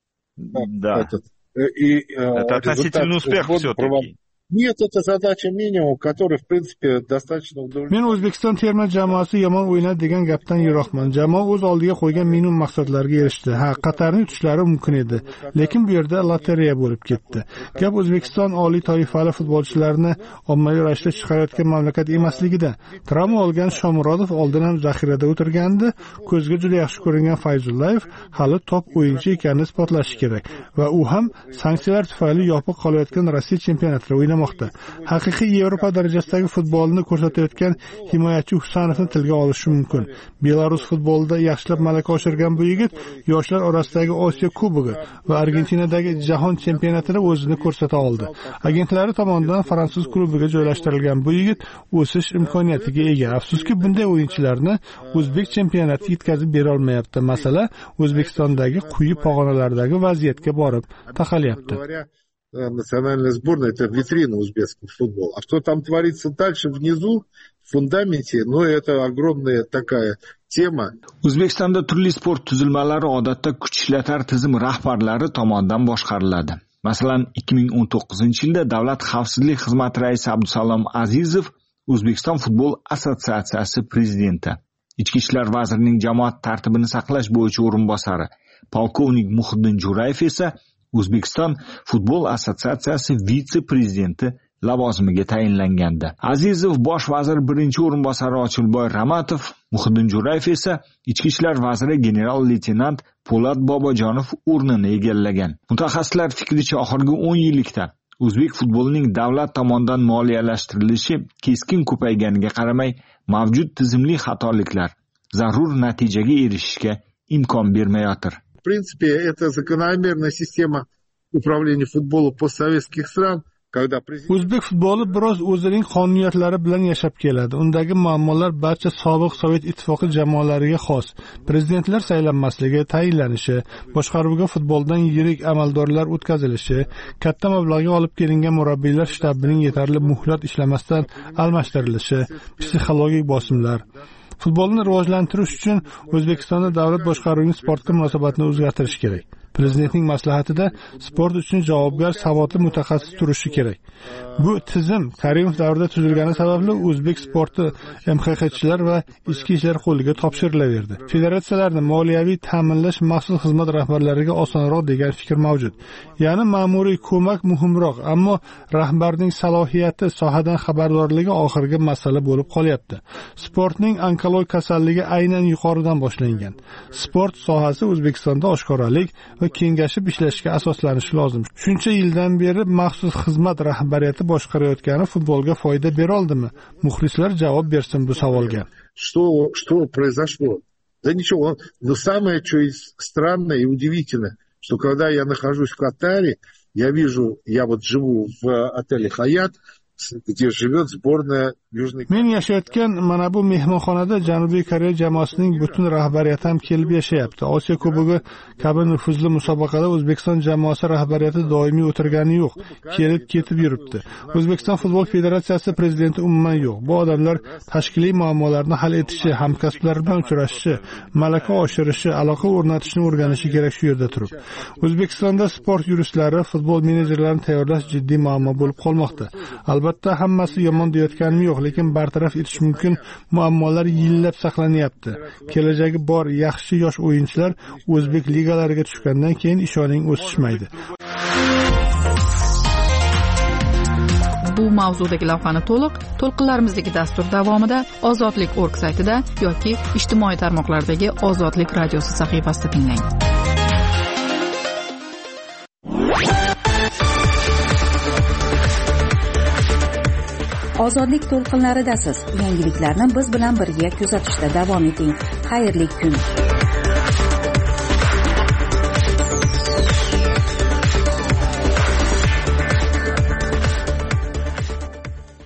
да. этот, и, это относительный успех все-таки. Провал... Нет, это задача минимум, который, в принципе, достаточно Men O'zbekiston terma jamoasi yomon o'ynadi degan gapdan yiroqman. Jamoa o'z oldiga qo'ygan minimum maqsadlarga erishdi. Ha, Qatarni yutishlari mumkin edi, lekin bu yerda lotereya bo'lib ketdi. Gap O'zbekiston oliy toifali futbolchilarini ommaviy ravishda chiqarayotgan mamlakat emasligida. Travma olgan Shomurodov oldin ham zaxirada o'tirgandi, ko'zga juda yaxshi ko'ringan Fayzullayev hali top o'yinchi ekanini isbotlashi kerak va u ham sanksiyalar tufayli yopiq qolayotgan Rossiya chempionatida o'ynamoqda. Haqiqiy Yevropa darajasidagi futbolni ko'rsatayotgan himoyachi Husanovni tilga olish mumkin. Belarus futbolida yaxshilab malaka oshirgan bu yigit yoshlar orasidagi Osiyo Kubogi va Argentinadagi jahon chempionatida o'zini ko'rsata oldi. Agentlari tomonidan fransuz klubiga joylashtirilgan bu yigit o'sish imkoniyatiga ega. Afsuski bunday o'yinchilarni o'zbek chempionatiga yetkazib bera olmayapti. Masala O'zbekistondagi quyi pog'onalardagi vaziyatga borib taqalyapti. Национальная сборная – это витрина узбекского футбола. А что там творится дальше, внизу, в фундаменте, ну, это огромная такая tема. O'zbekistonda turli sport tuzilmalari odatda kuch ishlatar tizim rahbarlari tomonidan boshqariladi. Masalan, ikki ming o'n to'qqizinchi yilda Davlat xavfsizlik xizmati raisi Abdusalom Azizov O'zbekiston futbol assotsiatsiyasi prezidenti, Ichki ishlar vazirining jamoat tartibini saqlash bo'yicha o'rinbosari polkovnik Muhiddin Jo'rayev esa O'zbekiston futbol assotsiatsiyasi vitse-prezidenti lavozimiga tayinlangandi. Azizov bosh vazir birinchi o'rinbosari Ochilboy Ramatov, Muhiddin Jo'rayev esa ichki ishlar vaziri general-leytenant Po'lat Bobojonov o'rnini egallagan. Mutaxassislar fikricha oxirgi o'n yillikda o'zbek futbolining davlat tomonidan moliyalashtirilishi keskin ko'payganiga qaramay, mavjud tizimli xatoliklar zarur natijaga erishishga imkon bermayotir. В принципе, это закономерная система управления футболом постсоветских стран, когда президент... O'zbek futboli biroz o'zining qonuniyatlari bilan yashab keladi. Undagi muammolar barcha sobiq Sovet ittifoqi jamoalariga xos. Prezidentlar saylanmasligi, tayinlanishi, boshqaruvga futboldan yirik amaldorlar o'tkazilishi, katta mablag'ga olib kelingan murabbiylar shtabining yetarli muhlat ishlamasdan almashtirilishi, psixologik bosimlar. Futbolni rivojlantirish uchun O'zbekistonda davlat boshqaruvining sportga munosabatini o'zgartirish kerak. Prezidentning maslahatida sport uchun javobgar, savodli mutaxassis turishi kerak. Bu tizim Karimov davrida tuzilgani sababli o'zbek sporti M X Xchilar va ichki ishlar qo'liga topshirilaverdi. Federatsiyalarni moliyaviy ta'minlash maxsus xizmat rahbarlariga osonroq degan fikr mavjud. Ya'ni ma'muriy ko'mak muhimroq, ammo rahbarning salohiyati, sohadan xabardorligi oxirgi masala bo'lib qolyapti. Sportning onkolog kasalligi aynan yuqoridan boshlangan. Sport sohasi O'zbekistonda oshkoralik va kengashib ishlashga asoslanishi lozim. Shuncha yildan beri maxsus xizmat rahbariyati boshqarayotgani futbolga foyda bera oldimi? Muxlislar javob bersin bu savolga. Что, что произошло? Да ничего. Но самое что странное и удивительное, что когда я нахожусь в Катаре, я вижу, я вот живу в отеле «Хаят», где живет сборная Южной Кореи. Men yashayotgan mana bu mehmonxonada Janubiy Koreya jamoasining butun rahbariyati ham kelib yashayapti. Osiyo Kubogi kabi nufuzli musobaqada O'zbekiston jamoasi rahbariyati doimiy o'tirgani yo'q, kelib ketib yuribdi. O'zbekiston futbol federatsiyasi prezidenti umuman yo'q. Bu odamlar tashkiliy muammolarni hal etishi, hamkasblar bilan uchrashishi, malaka oshirishi, aloqa o'rnatishni o'rganishi kerak shu yerda turib. O'zbekistonda sport yuristlari, futbol menejerlarini tayyorlash jiddiy muammo bo'lib qolmoqda. Albatta hammasi yomon deyotganim yo'q, lekin bartaraf etish mumkin muammolar yillab saqlanyapti. Kelajagi bor yaxshi yosh o'yinchilar o'zbek ligalariga tushgandan keyin ishoning o'sishmaydi. Bu mavzudagi lavhani to'liq to'lqinlarimizdagi dastur davomida Ozodlik nokta org saytida yoki ijtimoiy tarmoqlardagi Ozodlik radiosi sahifasida tinglang. Ozodlik to'lqinlaridasiz. Yangiliklarni biz bilan birga kuzatishda davom eting. Xayrli kun.